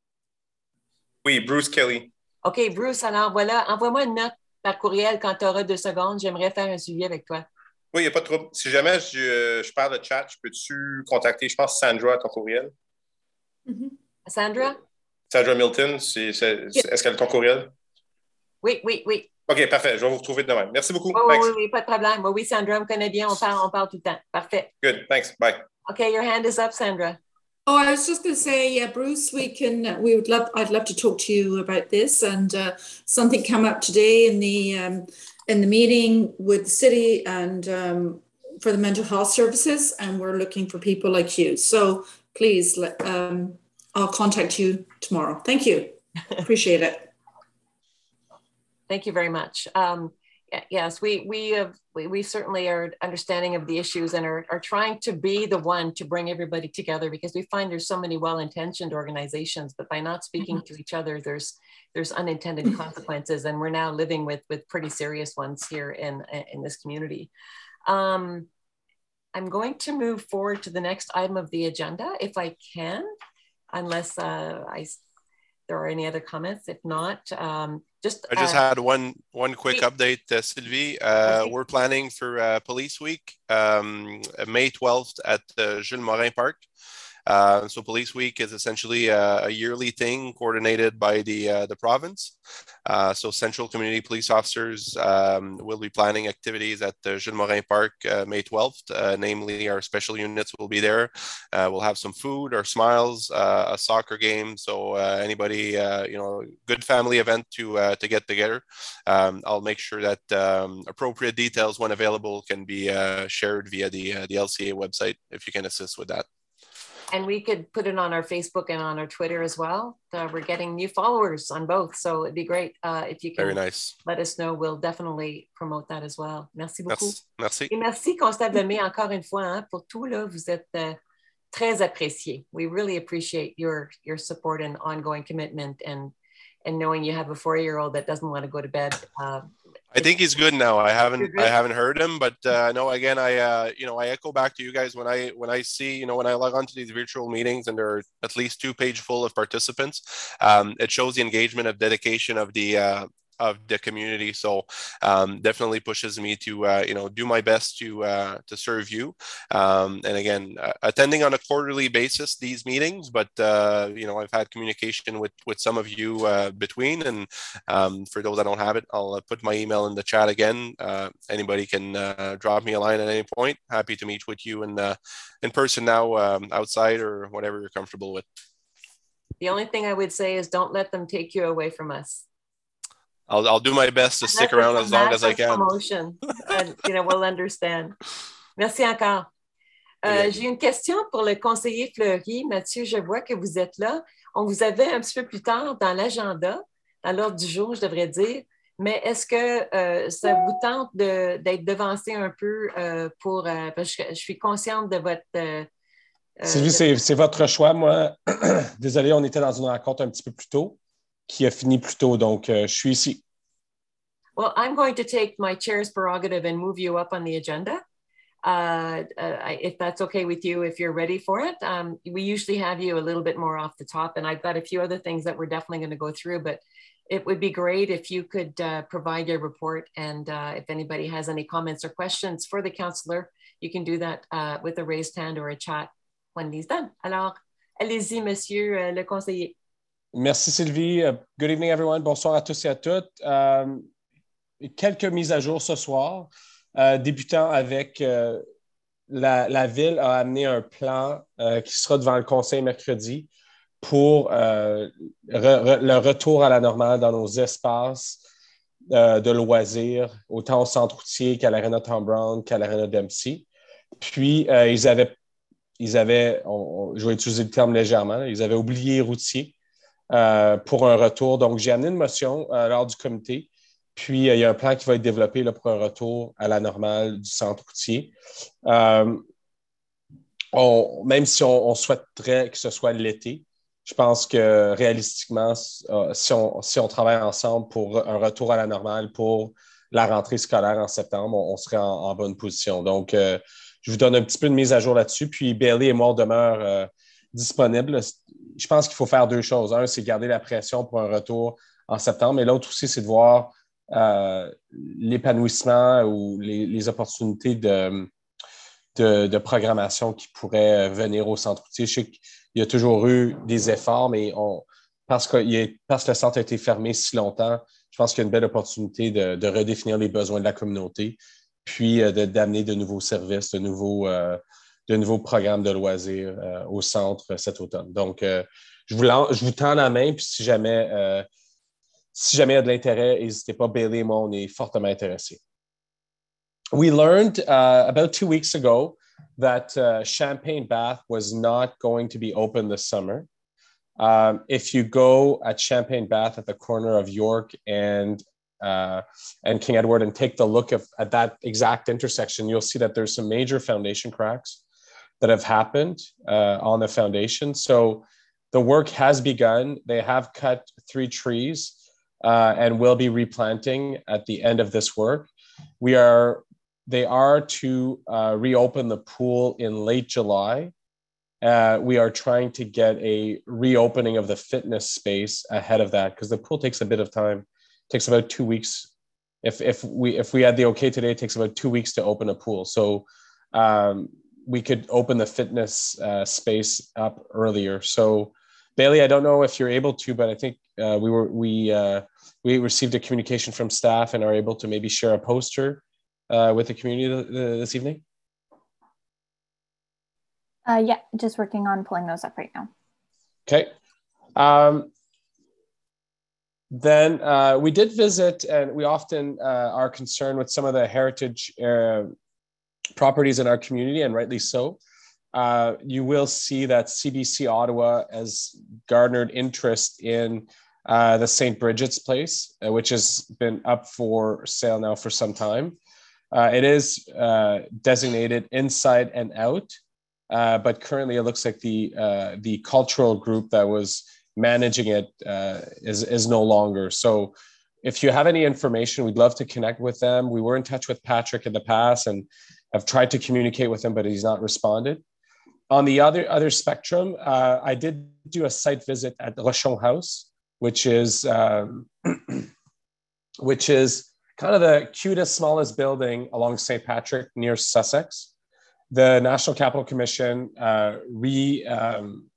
Oui, Bruce Kelly. OK, Bruce, alors voilà, envoie-moi une note par courriel quand tu auras deux secondes. J'aimerais faire un suivi avec toi. Oui, il n'y a pas de trouble. Si jamais je, je parle de chat, je peux-tu contacter, je pense, Sandra à ton courriel? Mm-hmm. Sandra? Sandra Milton, c'est, c'est, est-ce qu'elle a ton courriel? Oui, oui, oui. OK, parfait. Je vais vous retrouver demain. Merci beaucoup. Oui, oui, oui, pas de problème. Oui, oui, Sandra me connaît bien. On parle, on parle tout le temps. Parfait. Good. Thanks. Bye. OK, your hand is up, Sandra. Oh, I was just going to say, yeah, Bruce, we can, we would love, I'd love to talk to you about this. And uh, something came up today in the um, in the meeting with the city and um, for the mental health services, and we're looking for people like you. So please, um, I'll contact you tomorrow. Thank you. Appreciate it. Thank you very much. Um, yes, we we have we, we certainly are understanding of the issues and are, are trying to be the one to bring everybody together, because we find there's so many well-intentioned organizations, but by not speaking mm-hmm. to each other, there's there's unintended consequences, and we're now living with with pretty serious ones here in in this community. Um, I'm going to move forward to the next item of the agenda, if I can, unless uh, I there are any other comments. If not, um, just I just uh, had one one quick update, uh, Sylvie. Uh, okay. We're planning for uh, Police Week, um, May twelfth at uh, Jules Morin Park. Uh, so Police Week is essentially a, a yearly thing coordinated by the uh, the province. Uh, so Central Community Police Officers um, will be planning activities at the Jules Morin Park uh, May twelfth. Uh, namely, our special units will be there. Uh, we'll have some food, our smiles, uh, a soccer game. So uh, anybody, uh, you know, good family event to uh, to get together. Um, I'll make sure that um, appropriate details, when available, can be uh, shared via the uh, the L C A website if you can assist with that. And we could put it on our Facebook and on our Twitter as well. Uh, we're getting new followers on both. So it'd be great uh, if you can Very nice. Let us know. We'll definitely promote that as well. Merci beaucoup. Merci. Et merci, Constable Lemay, encore une fois, hein, pour tout. Là, vous êtes uh, très apprécié. We really appreciate your, your support and ongoing commitment, and, and knowing you have a four-year-old that doesn't want to go to bed. Uh, I think he's good now. I haven't I haven't heard him, but uh, no. Again, I uh, you know I echo back to you guys when I when I see you know when I log onto these virtual meetings and there are at least two page full of participants. Um, it shows the engagement of dedication of the uh, of the community. So um, definitely pushes me to uh, you know do my best to uh, to serve you. Um, and again, uh, attending on a quarterly basis these meetings, but uh, you know I've had communication with with some of you uh, between. And um, for those that don't have it, I'll uh, put my email in the chat again. Uh, anybody can uh, drop me a line at any point. Happy to meet with you in uh, in person now, um, outside, or whatever you're comfortable with. The only thing I would say is don't let them take you away from us. I'll, I'll do my best to stick around as long as I can. Promotion, and you know we'll understand. Merci encore. Euh, j'ai une question pour le conseiller Fleury. Mathieu, je vois que vous êtes là. On vous avait un petit peu plus tard dans l'agenda, dans l'ordre du jour, je devrais dire. Mais est-ce que euh, ça vous tente de, d'être devancé un peu euh, pour... Euh, parce que je, je suis consciente de votre... Euh, Sylvie, de... c'est votre choix. Moi, désolé, on était dans une rencontre un petit peu plus tôt, qui a fini plus tôt, donc euh, je suis ici. Well, I'm going to take my chair's prerogative and move you up on the agenda. Uh, uh, if that's okay with you, if you're ready for it. Um, we usually have you a little bit more off the top, and I've got a few other things that we're definitely going to go through, but it would be great if you could uh, provide your report, and uh, if anybody has any comments or questions for the councillor, you can do that uh, with a raised hand or a chat when he's done. Alors, allez-y, monsieur uh, le conseiller. Merci, Sylvie. Uh, good evening, everyone. Bonsoir à tous et à toutes. Um, quelques mises à jour ce soir. Euh, débutant avec euh, la, la ville a amené un plan euh, qui sera devant le conseil mercredi pour euh, re, re, le retour à la normale dans nos espaces euh, de loisirs, autant au centre routier qu'à l'Arena Tom Brown qu'à l'Arena Dempsey. Puis, euh, ils avaient, ils avaient on, on, je vais utiliser le terme légèrement, ils avaient oublié routier euh, pour un retour. Donc, j'ai amené une motion euh, lors du comité. Puis, euh, il y a un plan qui va être développé là, pour un retour à la normale du centre routier. Euh, on, même si on, on souhaiterait que ce soit l'été, je pense que réalistiquement, euh, si, on, si on travaille ensemble pour un retour à la normale pour la rentrée scolaire en septembre, on, on serait en, en bonne position. Donc, euh, je vous donne un petit peu de mise à jour là-dessus. Puis, Bailey et moi, on demeure euh, disponibles. Je pense qu'il faut faire deux choses. Un, c'est garder la pression pour un retour en septembre. Mais l'autre aussi, c'est de voir Euh, l'épanouissement ou les, les opportunités de, de, de programmation qui pourraient venir au centre routier. Je sais qu'il y a toujours eu des efforts, mais on, parce, qu'il est, parce que le centre a été fermé si longtemps, je pense qu'il y a une belle opportunité de, de redéfinir les besoins de la communauté, puis euh, de, d'amener de nouveaux services, de nouveaux, euh, de nouveaux programmes de loisirs euh, au centre cet automne. Donc, euh, je, vous je vous tends la main, puis si jamais... Euh, Si jamais il y a de l'intérêt, n'hésitez pas, Bailey et moi, on est fortement intéressés. We learned uh, about two weeks ago that uh, Champagne Bath was not going to be open this summer. Um, if you go at Champagne Bath at the corner of York and uh, and King Edward and take the look of, at that exact intersection, you'll see that there's some major foundation cracks that have happened uh, on the foundation. So the work has begun. They have cut three trees. Uh, and will be replanting at the end of this work. We are, they are to uh, reopen the pool in late July. Uh, we are trying to get a reopening of the fitness space ahead of that because the pool takes a bit of time. It takes about two weeks. If if we if we had the okay today, it takes about two weeks to open a pool. So um, we could open the fitness uh, space up earlier. So Bailey, I don't know if you're able to, but I think uh, we were we uh, we received a communication from staff and are able to maybe share a poster uh, with the community th- this evening. Uh, yeah, just working on pulling those up right now. Okay. Um, then uh, we did visit, and we often uh, are concerned with some of the heritage uh, properties in our community, and rightly so. Uh, you will see that C B C Ottawa has garnered interest in uh, the Saint Bridget's Place, uh, which has been up for sale now for some time. Uh, it is uh, designated inside and out, uh, but currently it looks like the uh, the cultural group that was managing it uh, is, is no longer. So if you have any information, we'd love to connect with them. We were in touch with Patrick in the past and have tried to communicate with him, but he's not responded. On the other other spectrum, uh, I did do a site visit at Rochon House, which is um, which is kind of the cutest, smallest building along Saint Patrick near Sussex. The National Capital Commission uh, re um,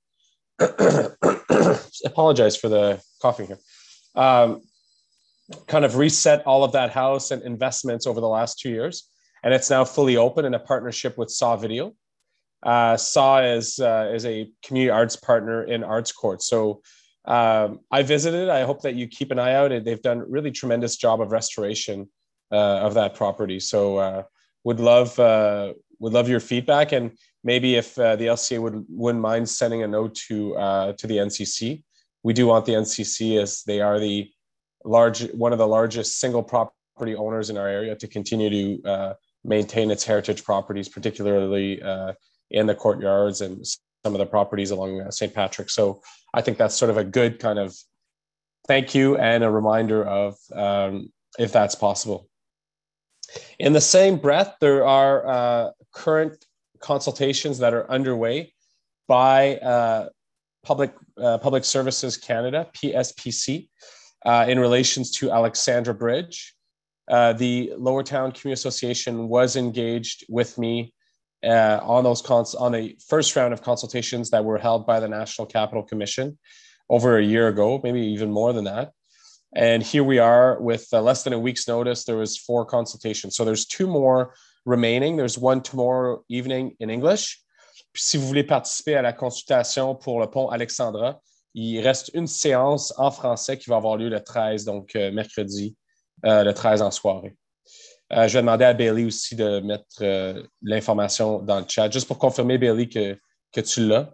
apologize for the coughing here. Um, kind of reset all of that house and investments over the last two years, and it's now fully open in a partnership with Saw Video. Uh, Saw is uh, is a community arts partner in Arts Court. So um, I visited. I hope that you keep an eye out. They've done a really tremendous job of restoration uh, of that property. So uh, would love uh, would love your feedback, and maybe if uh, the L C A would wouldn't mind sending a note to uh, to the N C C. We do want the N C C, as they are the large one of the largest single property owners in our area, to continue to uh, maintain its heritage properties, particularly uh, in the courtyards and some of the properties along uh, Saint Patrick's. So I think that's sort of a good kind of thank you and a reminder of um, if that's possible. In the same breath, there are uh, current consultations that are underway by uh, Public uh, Public Services Canada, P S P C, uh, in relations to Alexandra Bridge. Uh, the Lowertown Community Association was engaged with me uh, on those cons- on a first round of consultations that were held by the National Capital Commission over a year ago, maybe even more than that. And here we are with uh, less than a week's notice. There was four consultations. So there's two more remaining. There's one tomorrow evening in English. Si vous voulez participer à la consultation pour le pont Alexandra, il reste une séance en français qui va avoir lieu le treize, donc euh, mercredi, euh, le treize en soirée. Euh, je vais demander à Bailey aussi de mettre euh, l'information dans le chat, juste pour confirmer, Bailey, que, que tu l'as.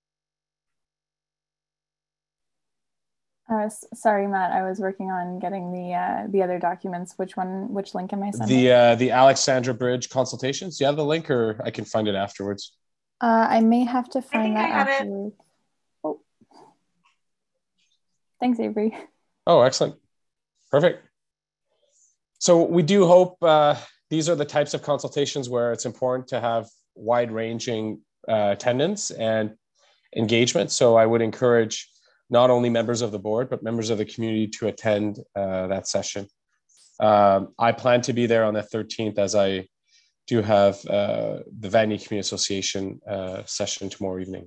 Uh, sorry, Matt, I was working on getting the uh, the other documents. Which one, which link am I sending? The, uh, the Alexandra Bridge consultations. Do you have the link, or I can find it afterwards? Uh, I may have to find I that I have afterwards. Oh. Thanks, Avery. Oh, excellent. Perfect. So we do hope uh, these are the types of consultations where it's important to have wide-ranging uh, attendance and engagement. So I would encourage not only members of the board, but members of the community to attend uh, that session. Um, I plan to be there on the thirteenth, as I do have uh, the Vanier Community Association uh, session tomorrow evening.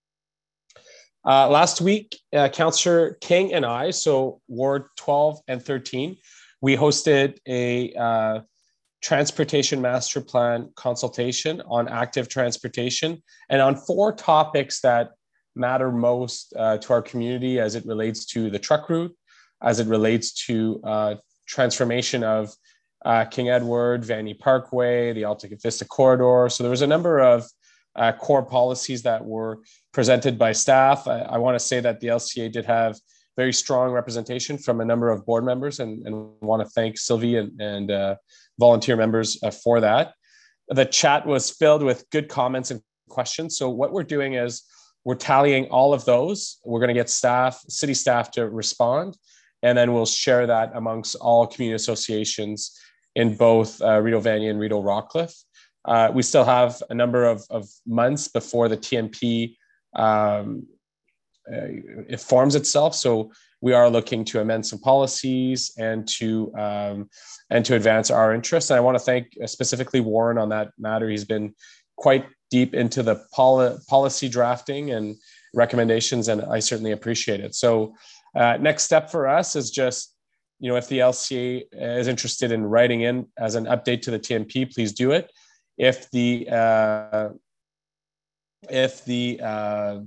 Uh, last week, uh, Councillor King and I, so Ward twelve and thirteen, we hosted a uh, transportation master plan consultation on active transportation and on four topics that matter most uh, to our community as it relates to the truck route, as it relates to uh, transformation of uh, King Edward, Vanier Parkway, the Alta Vista Corridor. So there was a number of uh, core policies that were presented by staff. I, I want to say that the L C A did have very strong representation from a number of board members, and, and want to thank Sylvie and, and uh, volunteer members uh, for that. The chat was filled with good comments and questions. So what we're doing is we're tallying all of those. We're going to get staff, city staff to respond, and then we'll share that amongst all community associations in both uh, Rideau Vanier and Rideau Rockcliffe. Uh, we still have a number of, of months before the T M P um, uh, it forms itself. So we are looking to amend some policies and to um, and to advance our interests. And I want to thank uh, specifically Warren on that matter. He's been quite deep into the poli- policy drafting and recommendations, and I certainly appreciate it. So uh, next step for us is just, you know, if the L C A is interested in writing in as an update to the T M P, please do it. If the uh, if the uh,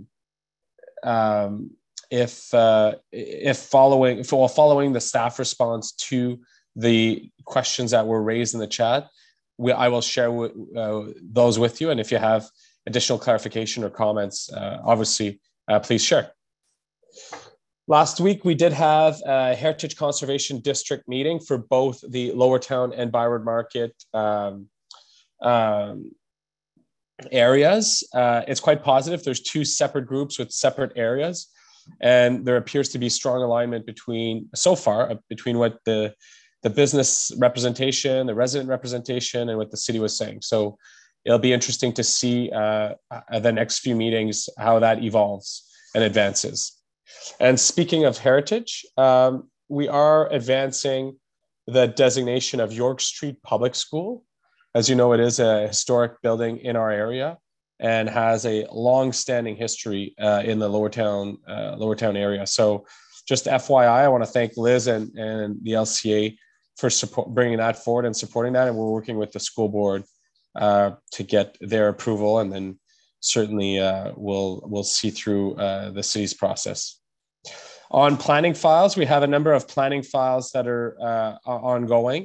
um, if uh, if following if, well, following the staff response to the questions that were raised in the chat, we, I will share w- uh, those with you. And if you have additional clarification or comments, uh, obviously, uh, please share. Last week, we did have a Heritage Conservation District meeting for both the Lowertown and Byward Market um, um, areas. Uh, it's quite positive. There's two separate groups with separate areas, and there appears to be strong alignment between, so far, uh, between what the, the business representation, the resident representation, and what the city was saying. So it'll be interesting to see uh, the next few meetings, how that evolves and advances. And speaking of heritage, um, we are advancing the designation of York Street Public School. As you know, it is a historic building in our area and has a long-standing history uh, in the Lowertown, uh, Lowertown area. So just F Y I, I want to thank Liz and, and the L C A for support, bringing that forward and supporting that. And we're working with the school board uh, to get their approval, and then certainly uh, we'll, we'll see through uh, the city's process. On planning files, we have a number of planning files that are uh, ongoing.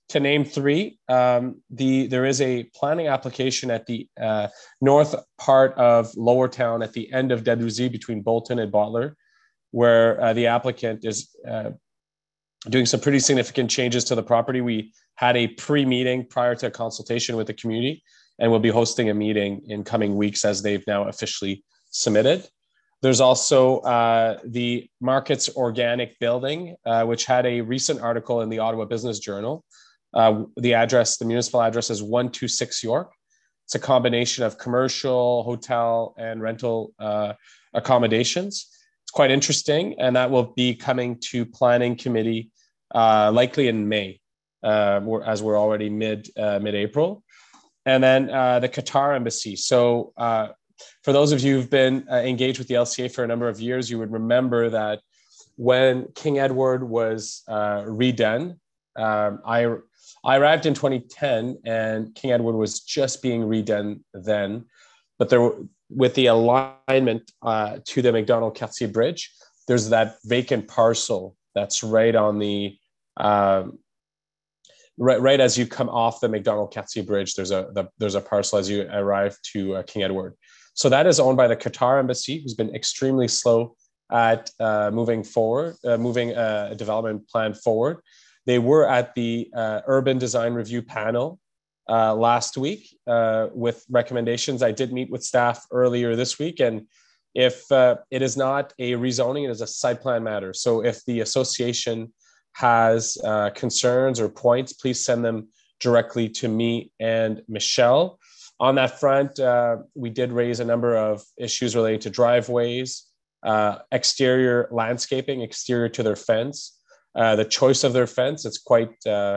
to name three, um, the there is a planning application at the uh, north part of Lower Town at the end of Dadouzi between Bolton and Bottler, where uh, the applicant is uh, doing some pretty significant changes to the property. We had a pre-meeting prior to a consultation with the community, and we'll be hosting a meeting in coming weeks as they've now officially submitted. There's also uh, the Markets Organic Building, uh, which had a recent article in the Ottawa Business Journal. Uh, the address, the municipal address is one two six York. It's a combination of commercial, hotel, and rental uh, accommodations. It's quite interesting, and that will be coming to Planning Committee uh, likely in May, uh, as we're already mid, uh, mid-April. And then uh, the Qatar Embassy. So uh, for those of you who've been uh, engaged with the L C A for a number of years, you would remember that when King Edward was uh, redone, um, I I arrived in twenty ten, and King Edward was just being redone then. But there, with the alignment uh, to the Macdonald-Cartier Bridge, there's that vacant parcel that's right on the, um, right, right as you come off the Macdonald-Cartier Bridge. There's a the, there's a parcel as you arrive to uh, King Edward. So that is owned by the Qatar Embassy, who's been extremely slow at uh, moving forward, uh, moving a development plan forward. They were at the uh, Urban Design Review panel uh, last week uh, with recommendations. I did meet with staff earlier this week, and if uh, it is not a rezoning, it is a site plan matter. So if the association has uh, concerns or points, please send them directly to me and Michelle. On that front, uh, we did raise a number of issues relating to driveways, uh, exterior landscaping, exterior to their fence. Uh, the choice of their fence, it's quite uh,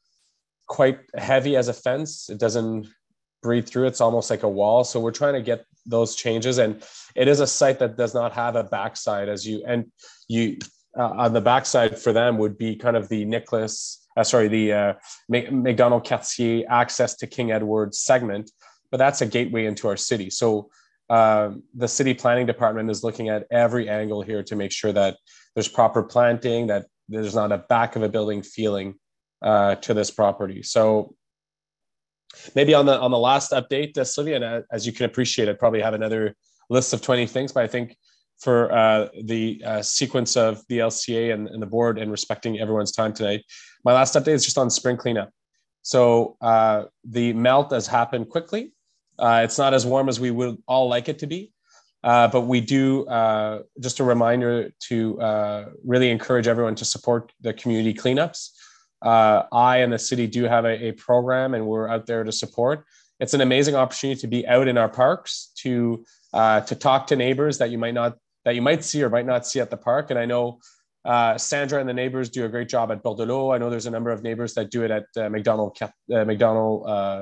quite heavy as a fence. It doesn't breathe through. It's almost like a wall. So we're trying to get those changes. And it is a site that does not have a backside as you, and you uh, on the backside for them would be kind of the Nicholas, uh, sorry, the uh, Macdonald-Cartier access to King Edward segment, but that's a gateway into our city. So um, the city planning department is looking at every angle here to make sure that there's proper planting, that there's not a back of a building feeling uh, to this property. So maybe on the on the last update, uh, Sylvia, and as you can appreciate, I probably have another list of twenty things, but I think for uh, the uh, sequence of the L C A and, and the board and respecting everyone's time tonight, my last update is just on spring cleanup. So uh, the melt has happened quickly. Uh, it's not as warm as we would all like it to be. Uh, but we do, uh, just a reminder to uh, really encourage everyone to support the community cleanups. Uh, I and the city do have a, a program, and we're out there to support. It's an amazing opportunity to be out in our parks, to uh, to talk to neighbors that you might not that you might see or might not see at the park. And I know uh, Sandra and the neighbors do a great job at Bordelot. I know there's a number of neighbors that do it at uh, McDonald uh, McDonald uh,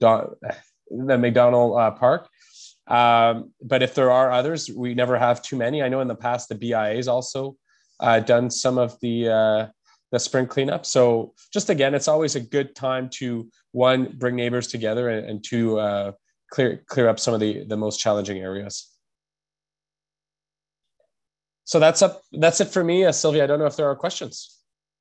the McDonald uh, Park. Um, but if there are others, we never have too many. I know in the past, the B I A's also uh, done some of the, uh, the spring cleanup. So just again, it's always a good time to, one, bring neighbors together, and, and two, uh, clear, clear up some of the, the most challenging areas. So that's up. That's it for me. Uh, Sylvia, I don't know if there are questions.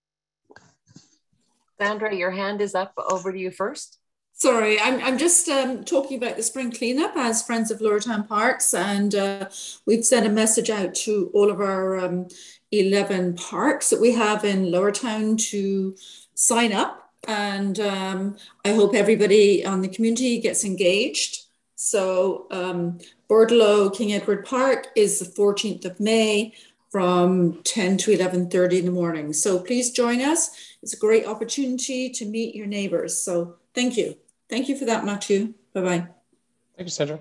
Sandra, your hand is up. Over to you first. Sorry, I'm, I'm just um, talking about the spring cleanup as Friends of Lower Town Parks, and uh, we've sent a message out to all of our um, eleven parks that we have in Lower Town to sign up, and um, I hope everybody on the community gets engaged. So um, Bordelot King Edward Park is the fourteenth of May from ten to eleven thirty in the morning. So please join us. It's a great opportunity to meet your neighbors. So thank you. Thank you for that, Matthew. Bye-bye. Thank you, Sandra.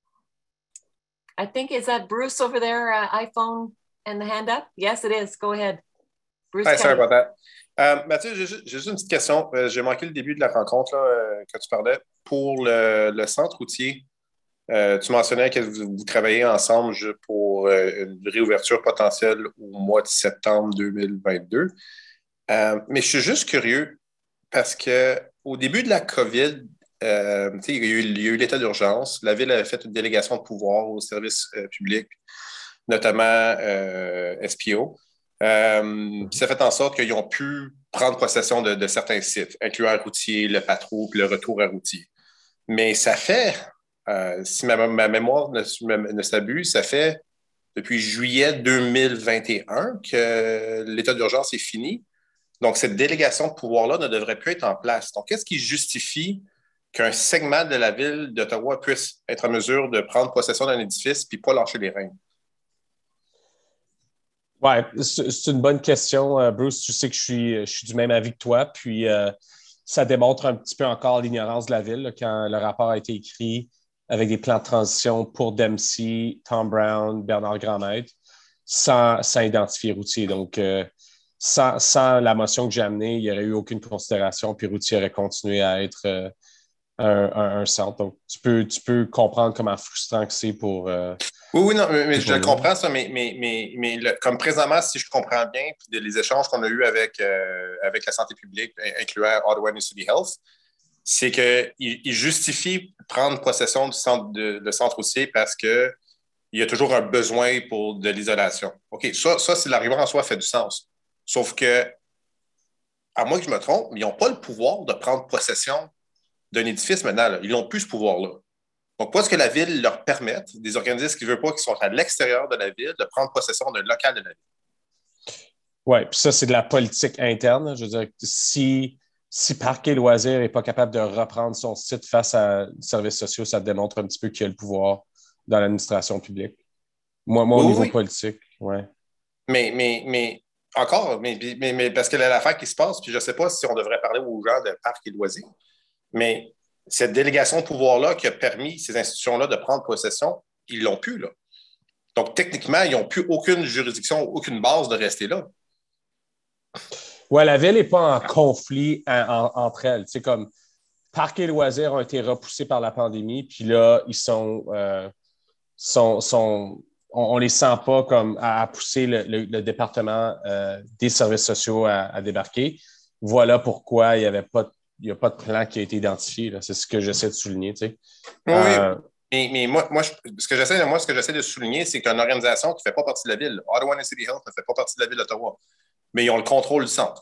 I think, is that Bruce over there, uh, iPhone and the hand up? Yes, it is. Go ahead. Bruce. Hi, sorry about that. Euh, Mathieu, j'ai juste une petite question. Euh, j'ai manqué le début de la rencontre là, euh, que tu parlais. Pour le, le centre routier, euh, tu mentionnais que vous, vous travaillez ensemble pour euh, une réouverture potentielle au mois de septembre deux mille vingt-deux. Euh, mais je suis juste curieux parce qu'au début de la COVID, euh, il y a eu, il y a eu l'état d'urgence. La Ville avait fait une délégation de pouvoir aux services euh, publics, notamment euh, S P O. Euh, ça a fait en sorte qu'ils ont pu prendre possession de, de certains sites, incluant le routier, le patrouille, puis le retour à routier. Mais ça fait, euh, si ma, ma mémoire ne, ne s'abuse, ça fait depuis juillet deux mille vingt et un que l'état d'urgence est fini. Donc, cette délégation de pouvoir-là ne devrait plus être en place. Donc, qu'est-ce qui justifie qu'un segment de la ville d'Ottawa puisse être en mesure de prendre possession d'un édifice puis pas lâcher les rênes? Oui, c'est une bonne question, Bruce. Tu sais que je suis, je suis du même avis que toi. Puis, euh, ça démontre un petit peu encore l'ignorance de la ville là, quand le rapport a été écrit avec des plans de transition pour Dempsey, Tom Brown, Bernard Grandmaître, sans, sans identifier routier. Donc, euh, sans, sans la motion que j'ai amenée, il n'y aurait eu aucune considération, puis routier aurait continué à être euh, un, un, un centre. Donc, tu peux, tu peux comprendre comment frustrant que c'est pour... Euh, oui, oui, non, mais, mais je le comprends, ça, mais, mais, mais, mais le, comme présentement, si je comprends bien, puis les échanges qu'on a eus avec, euh, avec la santé publique, incluant Ottawa University Health, c'est qu'il il justifie prendre possession du centre, de, de centre routier parce qu'il y a toujours un besoin pour de l'isolation. OK, ça, ça c'est l'argument en soi fait du sens. Sauf que, à moins que je me trompe, ils n'ont pas le pouvoir de prendre possession d'un édifice maintenant. Là. Ils n'ont plus ce pouvoir-là. Donc, pourquoi est-ce que la ville leur permette, des organismes qui ne veulent pas, qui sont à l'extérieur de la ville, de prendre possession d'un local de la ville? Oui, puis ça, c'est de la politique interne. Je veux dire, si, si Parc et Loisirs n'est pas capable de reprendre son site face à services sociaux, ça démontre un petit peu qu'il y a le pouvoir dans l'administration publique. Moi, moi oui, au niveau oui. politique, oui. Mais, mais, mais encore, mais, mais, mais parce que l'affaire qui se passe, puis je ne sais pas si on devrait parler aux gens de Parc et Loisirs, mais cette délégation de pouvoir-là qui a permis ces institutions-là de prendre possession, ils ne l'ont plus, là. Donc, techniquement, ils n'ont plus aucune juridiction, aucune base de rester là. Oui, la ville n'est pas en conflit en, en, entre elles. C'est comme Parc et Loisirs ont été repoussés par la pandémie, puis là, ils sont... Euh, sont, sont on ne les sent pas comme à, à pousser le, le, le département euh, des services sociaux à, à débarquer. Voilà pourquoi il n'y avait pas, il y a pas de plan qui a été identifié. Là. C'est ce que j'essaie de souligner. Tu sais. Oui, euh, mais, mais moi, moi, je, ce que j'essaie, moi, ce que j'essaie de souligner, c'est qu'une organisation qui ne fait pas partie de la ville, Ottawa University Health ne fait pas partie de la ville d'Ottawa, mais ils ont le contrôle du centre.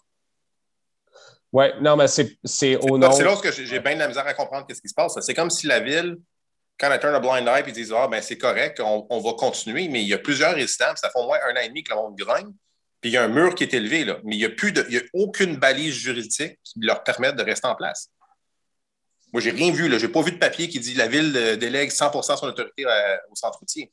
Oui, non, mais c'est, c'est au nom... C'est là où j'ai bien de la misère à comprendre ce qui se passe. C'est comme si la ville, quand elle turn a blind eye et disent ah, ben c'est correct, on, on va continuer, mais il y a plusieurs résidents, ça fait au moins un an et demi que le monde grogne, puis il y a un mur qui est élevé, là, mais il n'y a, plus de, il y a aucune balise juridique qui leur permette de rester en place. Moi, j'ai rien vu, là. Je n'ai pas vu de papier qui dit que la ville délègue cent pour cent son autorité à, au centre routier.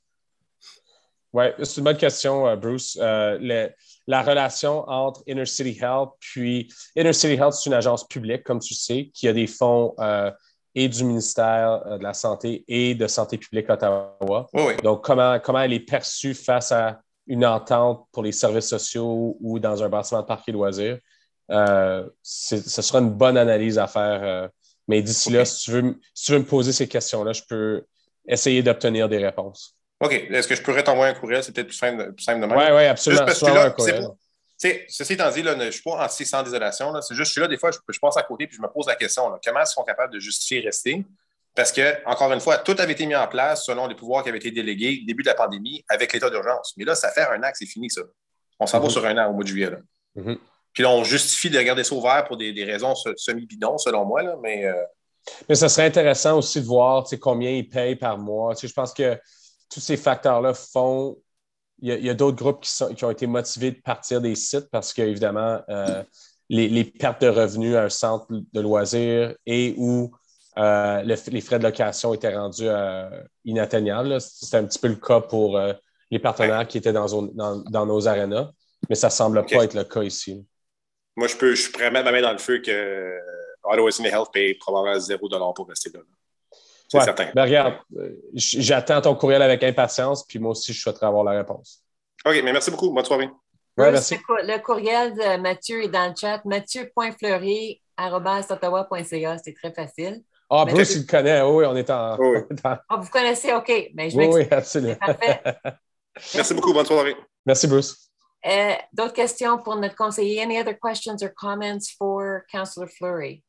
Oui, c'est une bonne question, Bruce. Euh, le, la relation entre Inner City Health, puis Inner City Health, c'est une agence publique, comme tu sais, qui a des fonds euh, et du ministère de la Santé et de Santé publique Ottawa. Oui, oui. Donc, comment, comment elle est perçue face à une entente pour les services sociaux ou dans un bâtiment de parc et loisirs? Euh, ce sera une bonne analyse à faire. Euh, mais d'ici okay. là, si tu, veux, si tu veux me poser ces questions-là, je peux essayer d'obtenir des réponses. OK. Est-ce que je pourrais t'envoyer un courriel? C'est peut-être plus simple, plus simple de même. Oui, oui, absolument. Juste parce que là, un courriel. Pour, ceci étant dit, là, je ne suis pas en six cents d'isolation. C'est juste, je suis là, des fois, je, je passe à côté et je me pose la question, là, comment ils sont capables de justifier rester? Parce que, encore une fois, tout avait été mis en place selon les pouvoirs qui avaient été délégués au début de la pandémie avec l'état d'urgence. Mais là, ça fait un an que c'est fini, ça. On s'en mm-hmm. va sur un an au mois de juillet. Là. Mm-hmm. Puis là, on justifie de garder ça ouvert pour des, des raisons semi-bidons, selon moi. Là, mais, euh... mais ça serait intéressant aussi de voir combien ils payent par mois. Je pense que tous ces facteurs-là font... Il y a, il y a d'autres groupes qui, sont, qui ont été motivés de partir des sites parce qu'évidemment, euh, les, les pertes de revenus à un centre de loisirs et où euh, le, les frais de location étaient rendus euh, inatteignables. C'était un petit peu le cas pour euh, les partenaires qui étaient dans, dans, dans nos arénas, mais ça ne semble okay. pas être le cas ici. Moi, je, peux, je suis prêt à mettre ma main dans le feu que Ottawa University Health paye probablement zéro dollar pour rester là. C'est ouais, certain. Ben regarde, j'attends ton courriel avec impatience, puis moi aussi, je souhaiterais avoir la réponse. OK, mais merci beaucoup. Bonne soirée. Ouais, merci. Le courriel de Mathieu est dans le chat. mathieu point fleury arobase ottawa point c a. C'est très facile. Ah, Bruce, Mathieu... il le connaît. Oui, on est en... Oui. Ah, vous connaissez? OK. Mais je oui, oui, absolument. C'est parfait. Merci, merci beaucoup. Bonne soirée. Merci, Bruce. Euh, d'autres questions pour notre conseiller? Any other questions or comments for Councillor Fleury?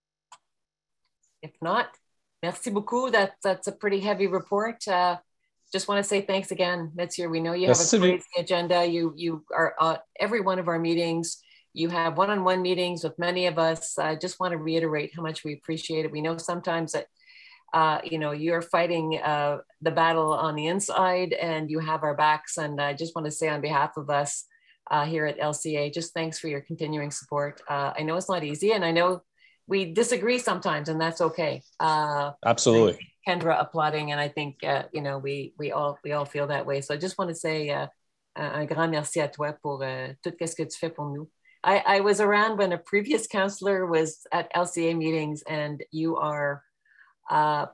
If not, merci beaucoup. That, that's a pretty heavy report. Uh, just want to say thanks again, Mathieu. We know you Merci, have a crazy Sylvie. agenda. You you are at every one of our meetings. You have one-on-one meetings with many of us. I just want to reiterate how much we appreciate it. We know sometimes that uh, you know, you're fighting uh, the battle on the inside and you have our backs. And I just want to say on behalf of us uh, here at L C A, just thanks for your continuing support. Uh, I know it's not easy and I know we disagree sometimes and that's okay. Uh, Absolutely. Kendra applauding and I think, uh, you know, we, we, all, we all feel that way. So I just want to say uh, un grand merci à toi pour uh, tout ce que tu fais pour nous. I, I was around when a previous counselor was at L C A meetings and you are uh,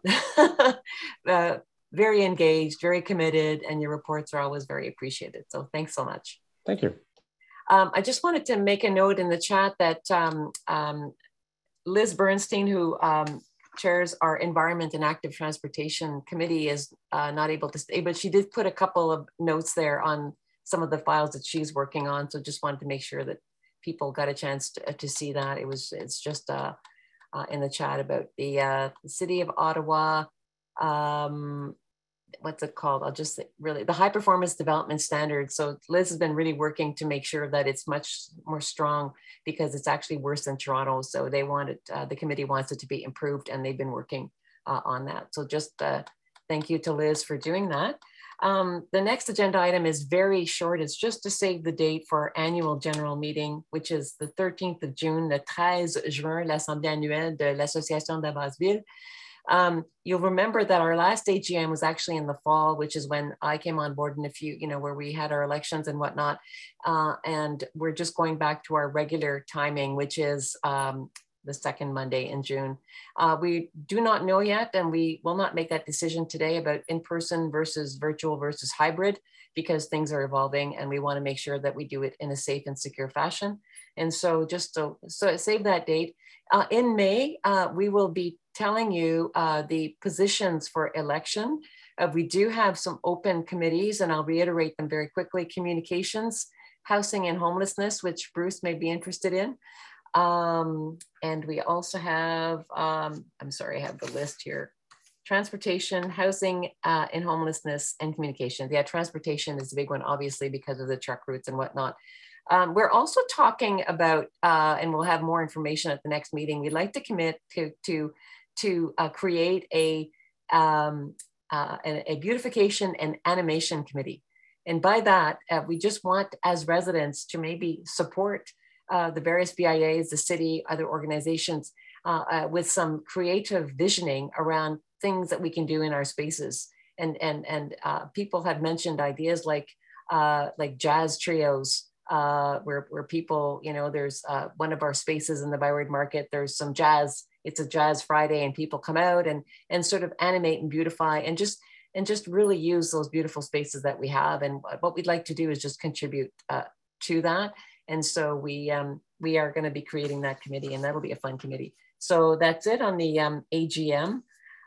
uh, very engaged, very committed, and your reports are always very appreciated. So thanks so much. Thank you. Um, I just wanted to make a note in the chat that um, um, Liz Bernstein, who um, chairs our Environment and Active Transportation Committee, is uh, not able to stay, but she did put a couple of notes there on some of the files that she's working on. So just wanted to make sure that people got a chance to, to see that. It was, it's just uh, uh, in the chat about the, uh, the City of Ottawa, um, what's it called? I'll just say really the high performance development standards. So Liz has been really working to make sure that it's much more strong because it's actually worse than Toronto. So they wanted, uh, the committee wants it to be improved and they've been working uh, on that. So just uh, thank you to Liz for doing that. Um, the next agenda item is very short. It's just to save the date for our annual general meeting, which is the thirteenth of June, le treize juin, l'Assemblée annuelle de l'Association de Basseville. Um, you'll remember that our last A G M was actually in the fall, which is when I came on board in a few, you know, where we had our elections and whatnot. Uh, and we're just going back to our regular timing, which is um, the second Monday in June. Uh, we do not know yet, and we will not make that decision today about in-person versus virtual versus hybrid, because things are evolving and we want to make sure that we do it in a safe and secure fashion. And so just to so save that date, uh, in May, uh, we will be telling you uh, the positions for election. Uh, we do have some open committees and I'll reiterate them very quickly: communications, housing and homelessness, which Bruce may be interested in. Um, and we also have, um, I'm sorry, I have the list here: transportation, housing, uh, and homelessness, and communication. Yeah, transportation is a big one, obviously, because of the truck routes and whatnot. Um, we're also talking about, uh, and we'll have more information at the next meeting, we'd like to commit to, to, to uh, create a, um, uh, a, a beautification and animation committee. And by that, uh, we just want, as residents, to maybe support Uh, the various B I As, the city, other organizations, uh, uh, with some creative visioning around things that we can do in our spaces. And, and, and uh, people have mentioned ideas like, uh, like jazz trios, uh, where, where people, you know, there's uh, one of our spaces in the Byward Market, there's some jazz, it's a jazz Friday and people come out and, and sort of animate and beautify and just, and just really use those beautiful spaces that we have. And what we'd like to do is just contribute uh, to that. And so we, um, we are going to be creating that committee, and that'll be a fun committee. So that's it on the um, A G M.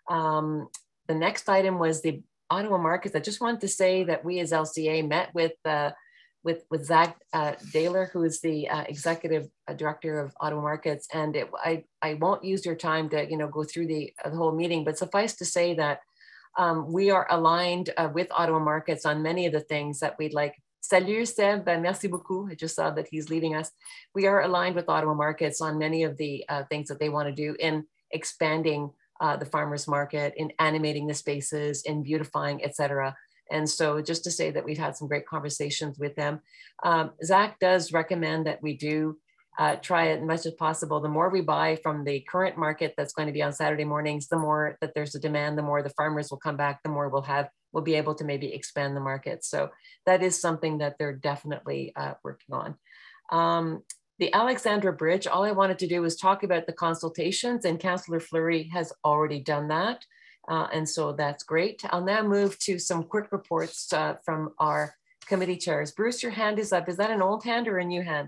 Um, the next item was the Ottawa Markets. I just wanted to say that we as L C A met with, uh, with, with Zach uh, Daler, who is the uh, executive director of Ottawa Markets. And it, I, I won't use your time to, you know, go through the, uh, the whole meeting, but suffice to say that um, we are aligned uh, with Ottawa Markets on many of the things that we'd like. Salut Seb, merci beaucoup. I just saw that he's leaving us. We are aligned with Ottawa Markets on many of the uh, things that they want to do in expanding uh, the farmers market, in animating the spaces, in beautifying, et cetera. And so just to say that we've had some great conversations with them. Um, Zach does recommend that we do uh, try as much as possible. The more we buy from the current market that's going to be on Saturday mornings, the more that there's a demand, the more the farmers will come back, the more we'll have we'll be able to maybe expand the market. So that is something that they're definitely uh, working on. Um, the Alexandra Bridge, all I wanted to do was talk about the consultations, and Councillor Fleury has already done that. Uh, and so that's great. I'll now move to some quick reports uh, from our committee chairs. Bruce, your hand is up. Is that an old hand or a new hand?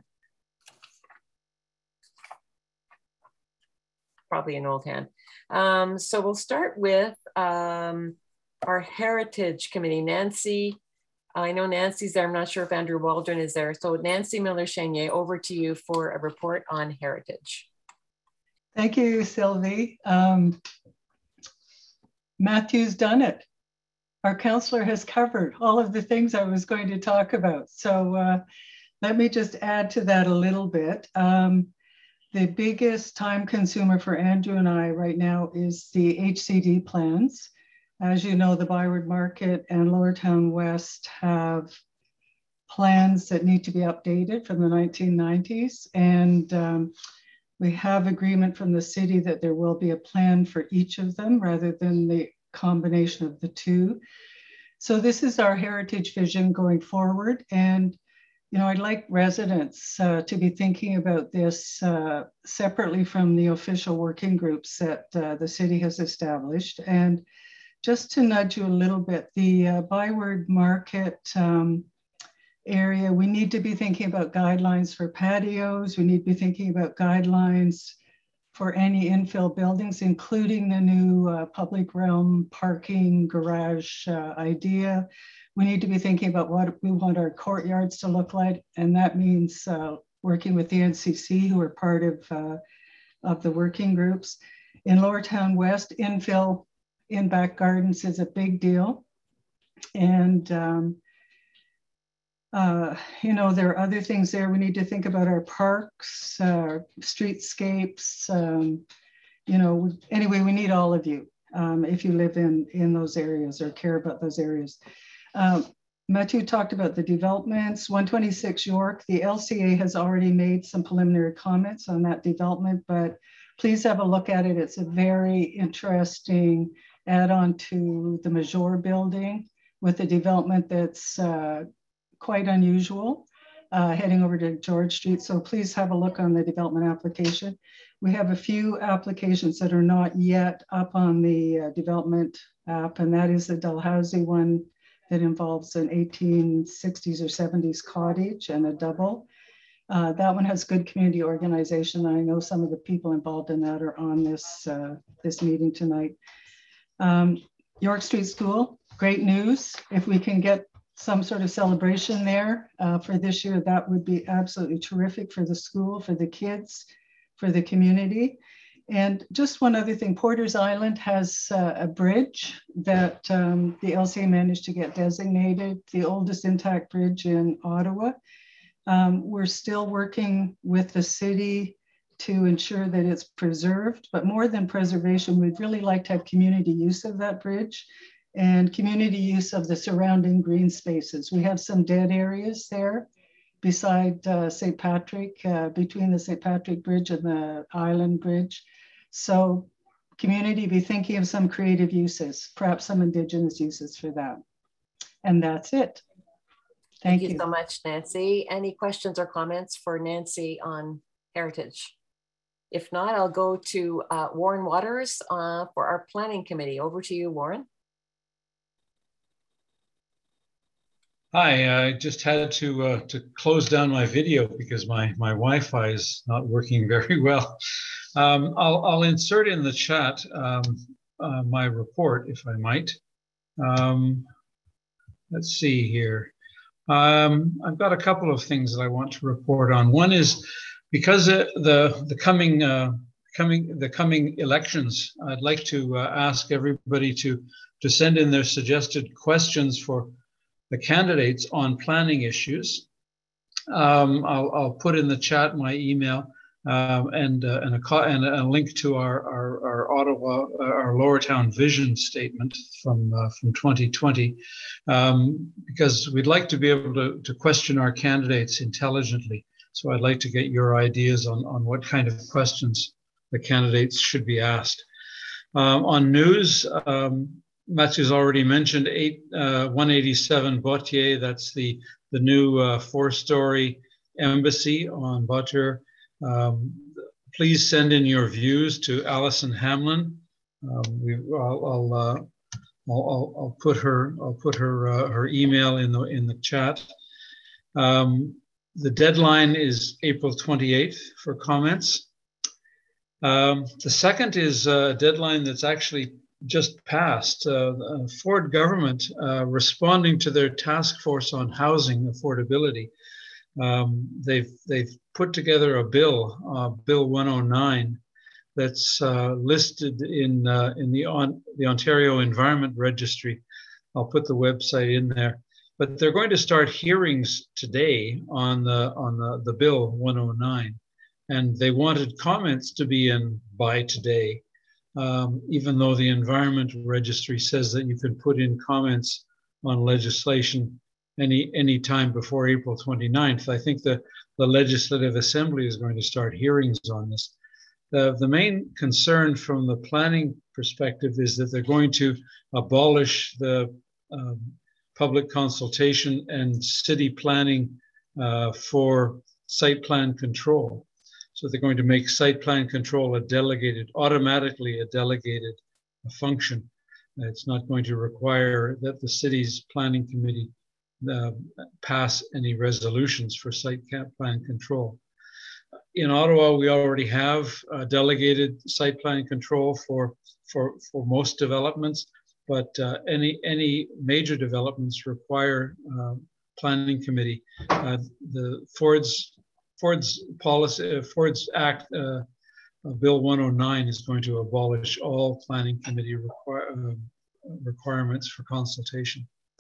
Probably an old hand. Um, so we'll start with, um, our Heritage Committee. Nancy, I know Nancy's there. I'm not sure if Andrew Waldron is there. So Nancy Miller-Chenier, over to you for a report on Heritage. Thank you, Sylvie. Um, Matthew's done it. our counselor has covered all of the things I was going to talk about. So uh, let me just add to that a little bit. Um, the biggest time consumer for Andrew and I right now is the H C D plans. As you know, the Byward Market and Lower Town West have plans that need to be updated from the nineteen nineties. And um, we have agreement from the city that there will be a plan for each of them rather than the combination of the two. So this is our heritage vision going forward. And, you know, I'd like residents uh, to be thinking about this uh, separately from the official working groups that uh, the city has established. And just to nudge you a little bit, the uh, Byward Market um, area, we need to be thinking about guidelines for patios. We need to be thinking about guidelines for any infill buildings, including the new uh, public realm parking garage uh, idea. We need to be thinking about what we want our courtyards to look like. And that means uh, working with the N C C, who are part of, uh, of the working groups. In Lower Town West, infill in back gardens is a big deal. And um, Uh, you know, there are other things there. We need to think about our parks, uh, streetscapes. Um, you know, anyway, we need all of you um, if you live in, in those areas or care about those areas. Um, Matthew talked about the developments. one twenty-six York, the L C A has already made some preliminary comments on that development, but please have a look at it. It's a very interesting add-on to the Major building with a development that's uh, quite unusual, uh, heading over to George Street. So please have a look on the development application. We have a few applications that are not yet up on the uh, development app, and that is the Dalhousie one that involves an eighteen sixties or seventies cottage and a double. Uh, that one has good community organization. I know some of the people involved in that are on this, uh, this meeting tonight. Um, York Street School, great news. If we can get some sort of celebration there uh, for this year, that would be absolutely terrific for the school, for the kids, for the community. And just one other thing, Porter's Island has uh, a bridge that um, the L C A managed to get designated, the oldest intact bridge in Ottawa. Um, we're still working with the city to ensure that it's preserved, but more than preservation, we'd really like to have community use of that bridge and community use of the surrounding green spaces. We have some dead areas there beside uh, Saint Patrick, uh, between the Saint Patrick Bridge and the Island Bridge. So community, be thinking of some creative uses, perhaps some Indigenous uses for that. And that's it. Thank, Thank you. you so much, Nancy. Any questions or comments for Nancy on heritage? If not, I'll go to uh, Warren Waters uh, for our planning committee. Over to you, Warren. Hi, I just had to uh, to close down my video because my, my Wi-Fi is not working very well. Um, I'll, I'll insert in the chat um, uh, my report, if I might. Um, let's see here. Um, I've got a couple of things that I want to report on. One is because uh, the the coming uh, coming the coming elections, I'd like to uh, ask everybody to to send in their suggested questions for the candidates on planning issues. Um, I'll, I'll put in the chat my email um, and uh, and, a, and a link to our our, our Ottawa our Lower Town vision statement from uh, from twenty twenty, um, because we'd like to be able to to question our candidates intelligently. So I'd like to get your ideas on on what kind of questions the candidates should be asked. Um, on news. Um, Matthew's already mentioned eight, uh, one eighty-seven Bautier. That's the, the new uh, four-story embassy on Bautier. Um, please send in your views to Alison Hamlin. Um, we, I'll, I'll, uh, I'll, I'll, I'll put her, I'll put her, uh, her email in the in the chat. Um, the deadline is April twenty-eighth for comments. Um, the second is a deadline that's actually just passed. Uh, the Ford government uh, responding to their task force on housing affordability. Um, they've they've put together a bill, uh, Bill one oh nine, that's uh, listed in uh, in the on the Ontario Environment Registry I'll put the website in there. But they're going to start hearings today on the on the, the bill one oh nine, and they wanted comments to be in by today, um, even though the Environment Registry says that you can put in comments on legislation any any time before April twenty-ninth. I think the, the Legislative Assembly is going to start hearings on this. The, the main concern from the planning perspective is that they're going to abolish the um, public consultation and city planning uh, for site plan control. So they're going to make site plan control a delegated, automatically a delegated function. It's not going to require that the city's planning committee uh, pass any resolutions for site plan control. In Ottawa, we already have uh, delegated site plan control for, for, for most developments. But uh, any any major developments require uh, planning committee. Uh, the Ford's Ford's policy uh, Ford's Act uh, uh, Bill one oh nine is going to abolish all planning committee require, uh, requirements for consultation.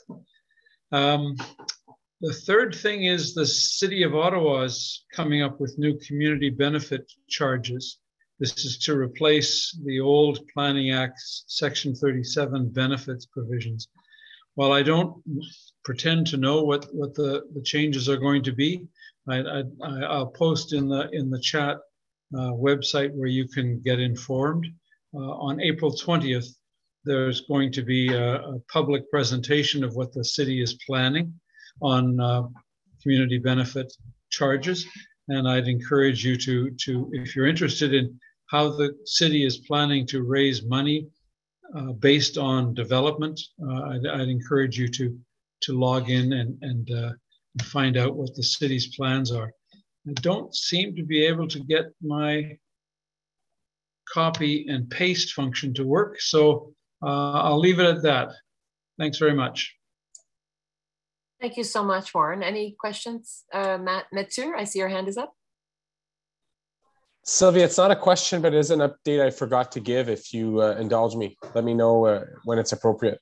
Um, the third thing is the City of Ottawa is coming up with new community benefit charges. This is to replace the old Planning Act Section thirty-seven benefits provisions. While I don't pretend to know what, what the, the changes are going to be, I, I, I'll post in the, in the chat uh, website where you can get informed. Uh, on April twentieth, there's going to be a, a public presentation of what the city is planning on uh, community benefit charges. And I'd encourage you to, to, if you're interested in how the city is planning to raise money uh, based on development, uh, I'd, I'd encourage you to, to log in and, and uh, find out what the city's plans are. I don't seem to be able to get my copy and paste function to work, so uh, I'll leave it at that. Thanks very much. Thank you so much, Warren. Any questions? Uh, Matt Metzer, I see your hand is up. Sylvia, it's not a question, but it is an update I forgot to give. If you uh, indulge me, let me know uh, when it's appropriate.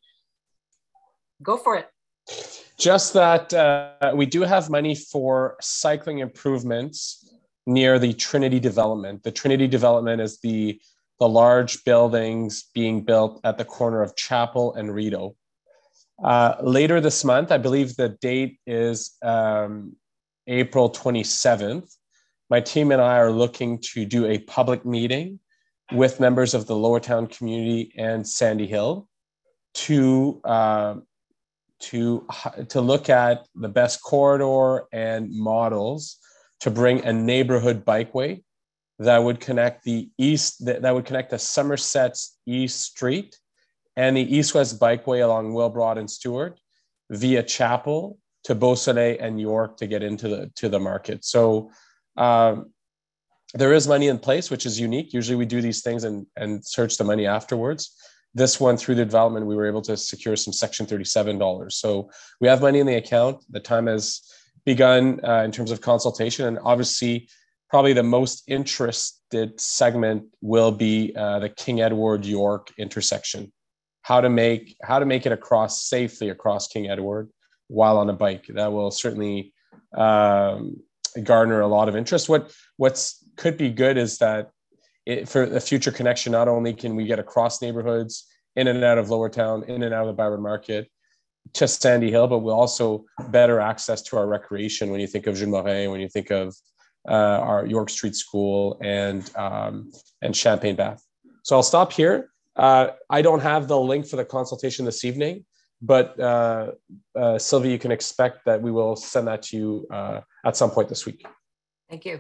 Go for it. Just that uh, we do have money for cycling improvements near the Trinity development. The Trinity development is the, the large buildings being built at the corner of Chapel and Rideau. Uh, later this month, I believe the date is um, April twenty-seventh. My team and I are looking to do a public meeting with members of the Lower Town community and Sandy Hill to, uh, to, to look at the best corridor and models to bring a neighborhood bikeway that would connect the east, that, that would connect the Somerset's East Street and the east-west bikeway along Wilbrod and Stewart via Chapel to Beausoleil and York to get into the, to the market. So um, there is money in place, which is unique. Usually we do these things and, and search the money afterwards. This one, through the development, we were able to secure some Section thirty-seven dollars. So we have money in the account. The time has begun uh, in terms of consultation, and obviously probably the most interested segment will be uh, the King Edward York intersection. How to make how to make it across safely across King Edward while on a bike. That will certainly um, garner a lot of interest. What what's could be good is that it, for the future connection, not only can we get across neighborhoods, in and out of Lower Town, in and out of the Byron Market, to Sandy Hill, but we'll also better access to our recreation when you think of Jules Morin, when you think of uh, our York Street School and um, and Champagne Bath. So I'll stop here. Uh, I don't have the link for the consultation this evening, but uh, uh, Sylvia, you can expect that we will send that to you uh, at some point this week. Thank you.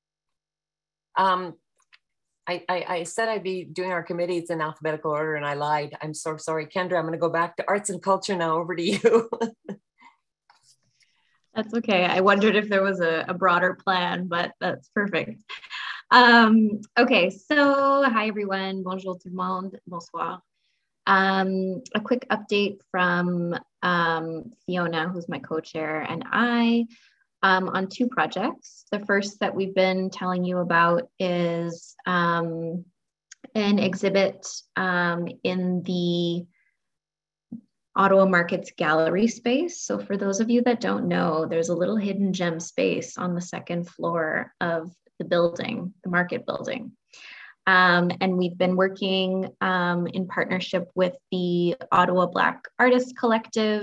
Um, I, I, I said I'd be doing our committees in alphabetical order and I lied. I'm so sorry. Kendra, I'm going to go back to arts and culture now. Over to you. That's okay. I wondered if there was a, a broader plan, but that's perfect. Um, okay, so hi everyone. Bonjour tout le monde. Bonsoir. Um, a quick update from um, Fiona, who's my co-chair, and I um, on two projects. The first that we've been telling you about is um, an exhibit um, in the Ottawa Market's gallery space. So for those of you that don't know, there's a little hidden gem space on the second floor of the building, the market building. Um, and we've been working um, in partnership with the Ottawa Black Artists Collective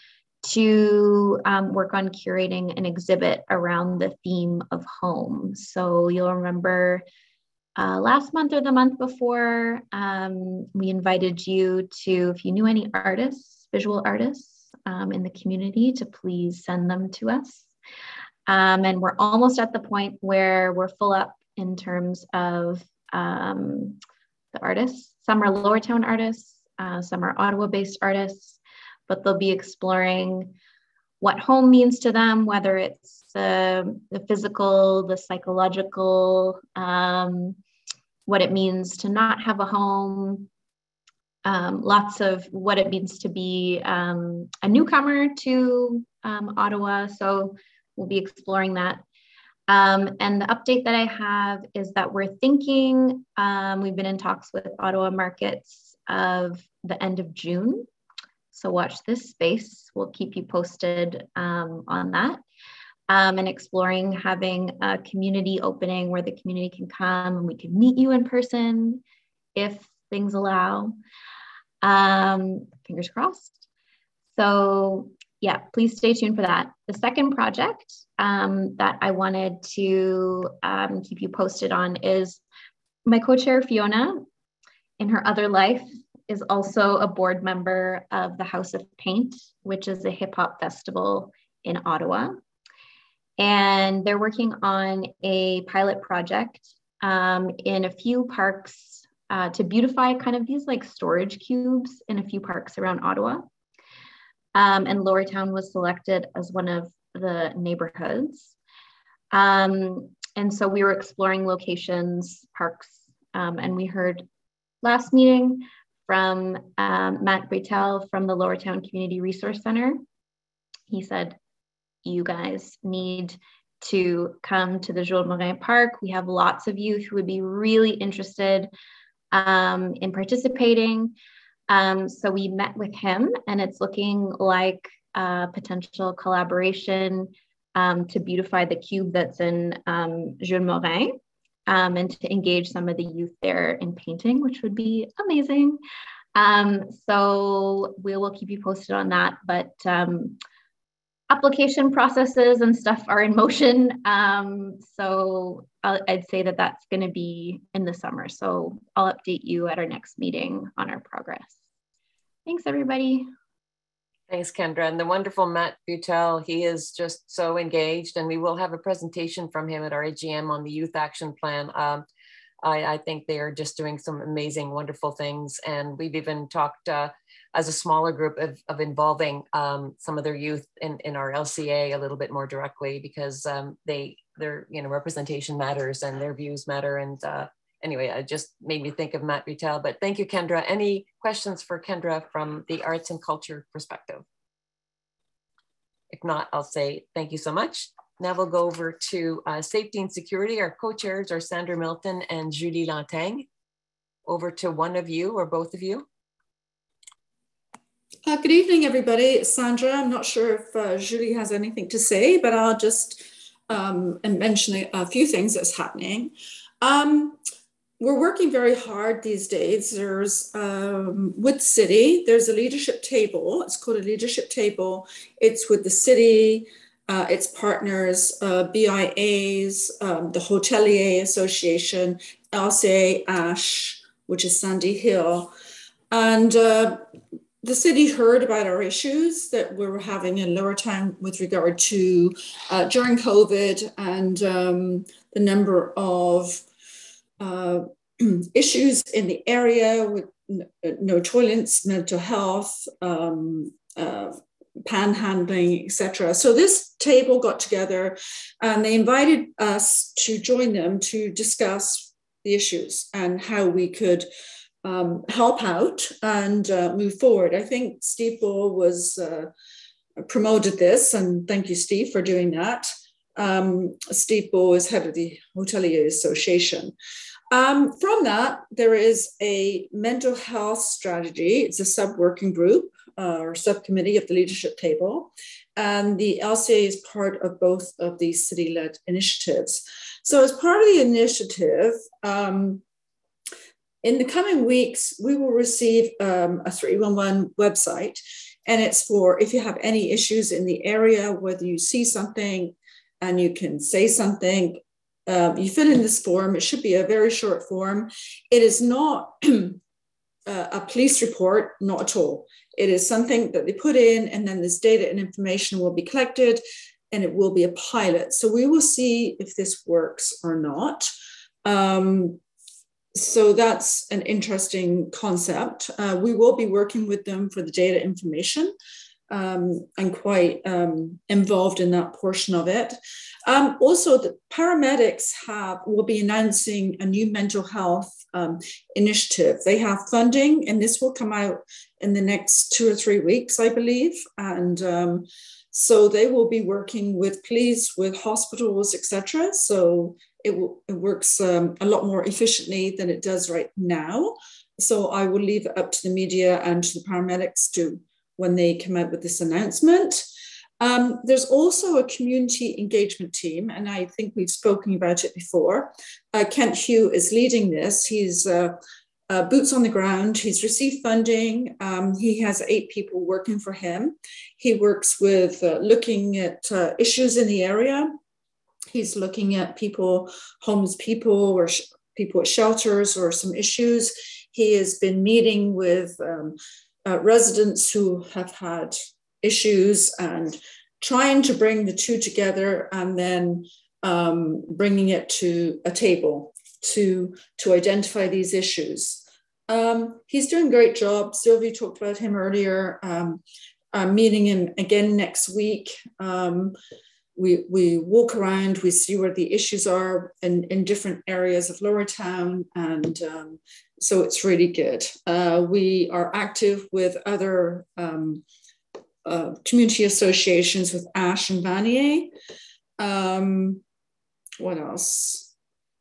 to um, work on curating an exhibit around the theme of home. So you'll remember uh, last month or the month before, um, we invited you to, if you knew any artists, visual artists um, in the community, to please send them to us. Um, and we're almost at the point where we're full up in terms of um, the artists. Some are Lower Town artists, uh, some are Ottawa-based artists, but they'll be exploring what home means to them, whether it's uh, the physical, the psychological, um, what it means to not have a home, um, lots of what it means to be um, a newcomer to um, Ottawa. So we'll be exploring that. Um, and the update that I have is that we're thinking, um, we've been in talks with Ottawa Markets of the end of June. So watch this space. We'll keep you posted um, on that. Um, and exploring having a community opening where the community can come and we can meet you in person if things allow. Um, fingers crossed. So yeah, please stay tuned for that. The second project um, that I wanted to um, keep you posted on is my co-chair Fiona, in her other life, is also a board member of the House of Paint, which is a hip hop festival in Ottawa. And they're working on a pilot project um, in a few parks uh, to beautify kind of these like storage cubes in a few parks around Ottawa. Um, and Lower Town was selected as one of the neighborhoods. Um, and so we were exploring locations, parks, um, and we heard last meeting from um, Matt Bretel from the Lower Town Community Resource Center. He said, you guys need to come to the Jules Morin Park. We have lots of youth who would be really interested um, in participating. Um, so we met with him, and it's looking like a potential collaboration um, to beautify the cube that's in um, Jules Morin um, and to engage some of the youth there in painting, which would be amazing. Um, so we will keep you posted on that, but um, application processes and stuff are in motion. Um, so I'll, I'd say that that's going to be in the summer. So I'll update you at our next meeting on our progress. Thanks, everybody. Thanks, Kendra. And the wonderful Matt Butel, he is just so engaged, and we will have a presentation from him at our A G M on the Youth Action Plan. Um, I, I think they are just doing some amazing, wonderful things. And we've even talked uh, as a smaller group of, of involving um, some of their youth in, in our L C A a little bit more directly, because um, they, their you know, representation matters and their views matter. And uh, anyway, it just made me think of Matt Butel. But thank you, Kendra. Any questions for Kendra from the arts and culture perspective? If not, I'll say thank you so much. Now we'll go over to uh, safety and security. Our co-chairs are Sandra Milton and Julie Lantang. Over to one of you or both of you. Uh, good evening, everybody. It's Sandra. I'm not sure if uh, Julie has anything to say, but I'll just um, mention a few things that's happening. Um, we're working very hard these days. There's um, with City, there's a leadership table. It's called a leadership table. It's with the city, uh, its partners, uh, B I As, um, the Hotelier Association, L C A ASH, which is Sandy Hill. And uh, the city heard about our issues that we were having in Lower Town with regard to uh, during COVID and um, the number of uh, issues in the area with no toilets, mental health, um, uh, panhandling, et cetera. So this table got together and they invited us to join them to discuss the issues and how we could um, help out and uh, move forward. I think Steve Bull was uh, promoted this, and thank you, Steve, for doing that. Um, Steve Bull is head of the Hotelier Association. Um, from that, there is a mental health strategy. It's a sub-working group uh, or subcommittee of the leadership table. And the L C A is part of both of these city-led initiatives. So as part of the initiative, um, in the coming weeks, we will receive um, a three one one website, and it's for if you have any issues in the area, whether you see something and you can say something, um, you fill in this form. It should be a very short form. It is not a police report, not at all. It is something that they put in, and then this data and information will be collected, and it will be a pilot. So we will see if this works or not. Um, So that's an interesting concept. Uh, we will be working with them for the data information. Um, I'm quite um, involved in that portion of it. Um, also, the paramedics have will be announcing a new mental health um, initiative. They have funding, and this will come out in the next two or three weeks, I believe. And um, so they will be working with police, with hospitals, et cetera. So it, will, it works um, a lot more efficiently than it does right now. So I will leave it up to the media and to the paramedics to when they come out with this announcement. Um, there's also a community engagement team, and I think we've spoken about it before. Uh, Kent Hugh is leading this. He's uh, uh, boots on the ground. He's received funding. Um, he has eight people working for him. He works with uh, looking at uh, issues in the area. He's looking at people, homeless people, or sh- people at shelters, or some issues. He has been meeting with um, Uh, residents who have had issues and trying to bring the two together, and then um, bringing it to a table to, to identify these issues. Um, he's doing a great job. Sylvie talked about him earlier. Um, I'm meeting him again next week. Um, we, we walk around, we see where the issues are in, in different areas of Lower Town, and um, so it's really good. Uh, we are active with other um, uh, community associations with Ash and Vanier. Um, what else?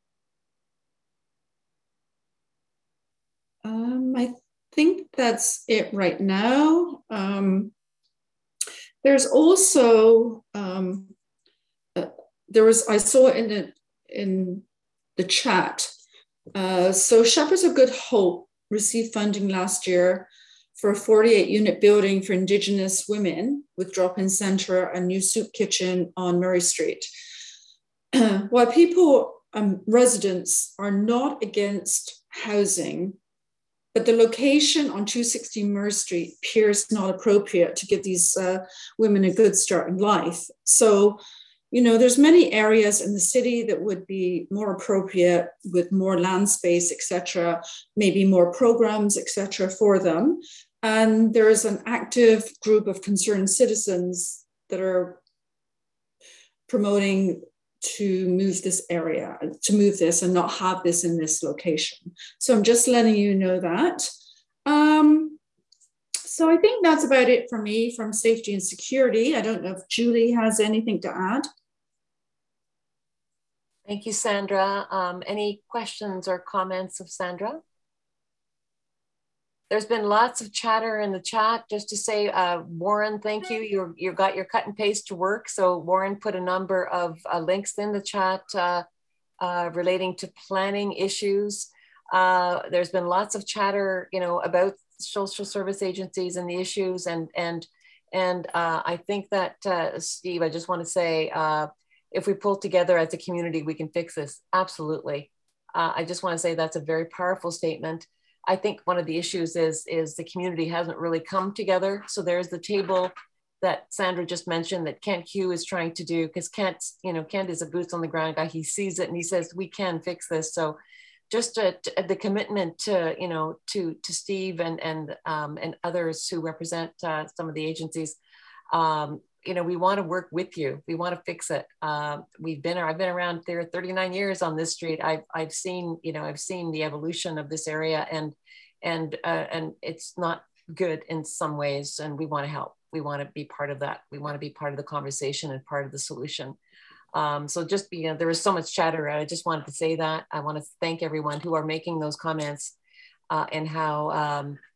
Um, I think that's it right now. Um, there's also, um, uh, there was, I saw in the, in the chat, Uh, so Shepherds of Good Hope received funding last year for a forty-eight unit building for Indigenous women with drop-in center and new soup kitchen on Murray Street. While people, um, residents are not against housing, but the location on two sixty Murray Street appears not appropriate to give these uh, women a good start in life. So, you know, there's many areas in the city that would be more appropriate with more land space, et cetera, maybe more programs, et cetera, for them. And there is an active group of concerned citizens that are promoting to move this area, to move this and not have this in this location. So I'm just letting you know that. Um, so I think that's about it for me from safety and security. I don't know if Julie has anything to add. Thank you, Sandra. Um, any questions or comments of Sandra? There's been lots of chatter in the chat. Just to say, uh, Warren, thank you. You you got your cut and paste to work. So Warren put a number of uh, links in the chat uh, uh, relating to planning issues. Uh, there's been lots of chatter, you know, about social service agencies and the issues. And and and uh, I think that uh, Steve, I just want to say. Uh, If we pull together as a community, we can fix this. Absolutely. Uh, I just want to say that's a very powerful statement. I think one of the issues is, is the community hasn't really come together. So there's the table that Sandra just mentioned that Kent Hugh is trying to do, because Kent, you know, Kent is a boots on the ground guy. He sees it and he says, we can fix this. So just to, to, the commitment to, you know, to, to Steve and, and, um, and others who represent uh, some of the agencies, um, you know, we want to work with you. We want to fix it. Uh, we've been, I've been around there thirty-nine years on this street. I've, I've seen, you know, I've seen the evolution of this area, and, and, uh, and it's not good in some ways. And we want to help. We want to be part of that. We want to be part of the conversation and part of the solution. Um, so just, you know, there was so much chatter. I just wanted to say that. I want to thank everyone who are making those comments uh, and how, um,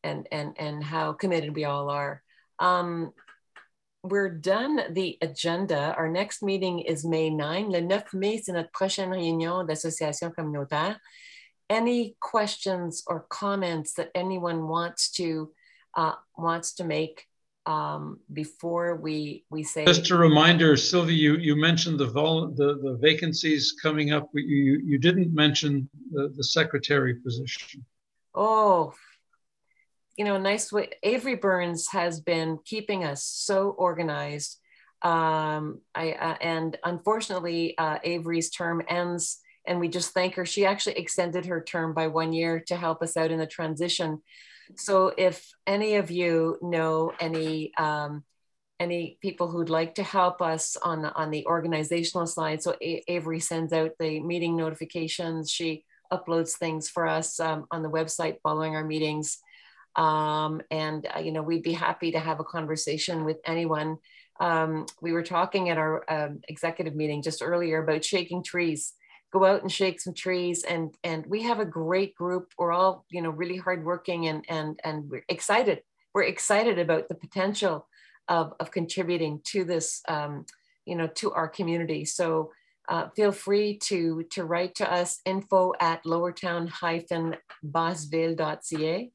and, and, and how committed we all are. Um, we're done the agenda. Our next meeting is May ninth. Le neuf mai, c'est notre prochaine réunion d'association communautaire. Any questions or comments that anyone wants to uh, wants to make um, before we we say? Just a reminder, Sylvie, you you mentioned the vol the, the vacancies coming up. You you didn't mention the, the secretary position. Oh, you know, nice way. Avery Burns has been keeping us so organized. Um, I uh, and unfortunately, uh, Avery's term ends. And we just thank her. She actually extended her term by one year to help us out in the transition. So if any of you know any um, any people who'd like to help us on, on the organizational side, so A Avery sends out the meeting notifications. She uploads things for us um, on the website following our meetings. Um, and, uh, you know, we'd be happy to have a conversation with anyone. Um, we were talking at our um, executive meeting just earlier about shaking trees. Go out and shake some trees, and and we have a great group. We're all, you know, really hardworking, and and and we're excited. We're excited about the potential of of contributing to this, um, you know, to our community. So uh, feel free to to write to us, info at lowertown dash basseville dot c a,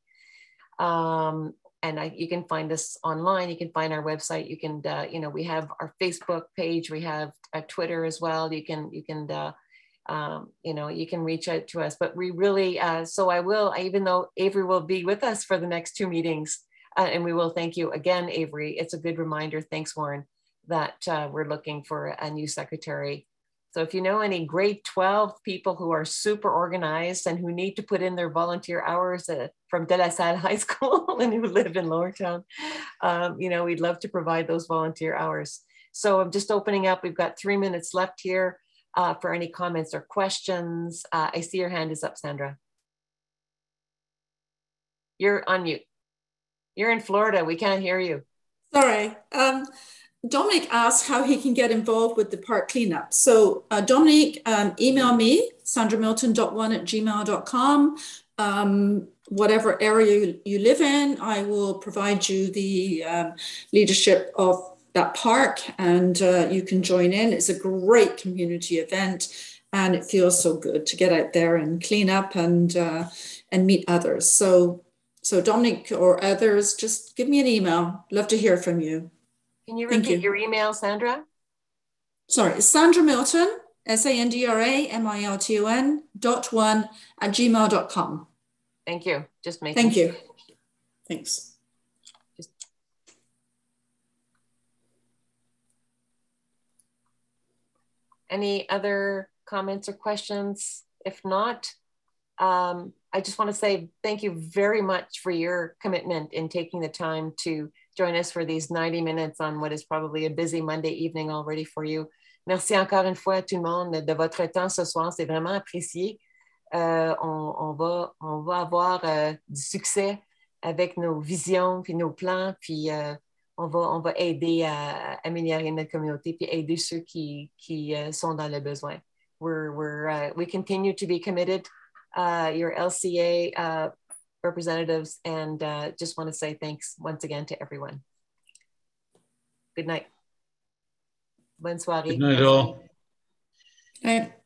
um, and I, you can find us online. You can find our website. You can, uh, you know, we have our Facebook page. We have a Twitter as well. You can you can. Uh, Um, you know, you can reach out to us, but we really, uh, so I will, even though Avery will be with us for the next two meetings, uh, and we will thank you again, Avery. It's a good reminder, thanks Warren, that uh, we're looking for a new secretary. So if you know any grade twelve people who are super organized and who need to put in their volunteer hours uh, from De La Salle High School and who live in Lower Town, um, you know, we'd love to provide those volunteer hours. So I'm just opening up, we've got three minutes left here. Uh, for any comments or questions. Uh, I see your hand is up, Sandra. You're on mute. You're in Florida, we can't hear you. Sorry. Um, Dominic asked how he can get involved with the park cleanup. So uh, Dominic, um, email me, sandra milton dot one at gmail dot com. Um, whatever area you, you live in, I will provide you the um, leadership of that park, and uh, you can join in. It's a great community event, and it feels so good to get out there and clean up and uh, and meet others. So, so Dominic or others, just give me an email. Love to hear from you. Can you Thank repeat you. your email, Sandra? Sorry, it's Sandra Milton, S A N D R A M I L T O N dot one at gmail dot com. Thank you. Just making Thank sure. you. Thanks. Any other comments or questions? If not, um, I just want to say thank you very much for your commitment in taking the time to join us for these ninety minutes on what is probably a busy Monday evening already for you. Merci encore une fois à tout le monde de votre temps ce soir, c'est vraiment apprécié. Euh, on, on, va, on va avoir euh, du succès avec nos visions puis nos plans, puis euh, On va, on va aider à améliorer notre communauté puis aider ceux qui, qui uh, sont dans le besoin. We're, we're, uh, we continue to be committed, uh, your L C A uh, representatives, and uh, just want to say thanks once again to everyone. Good night. Bonne soirée. Good night all. Good night.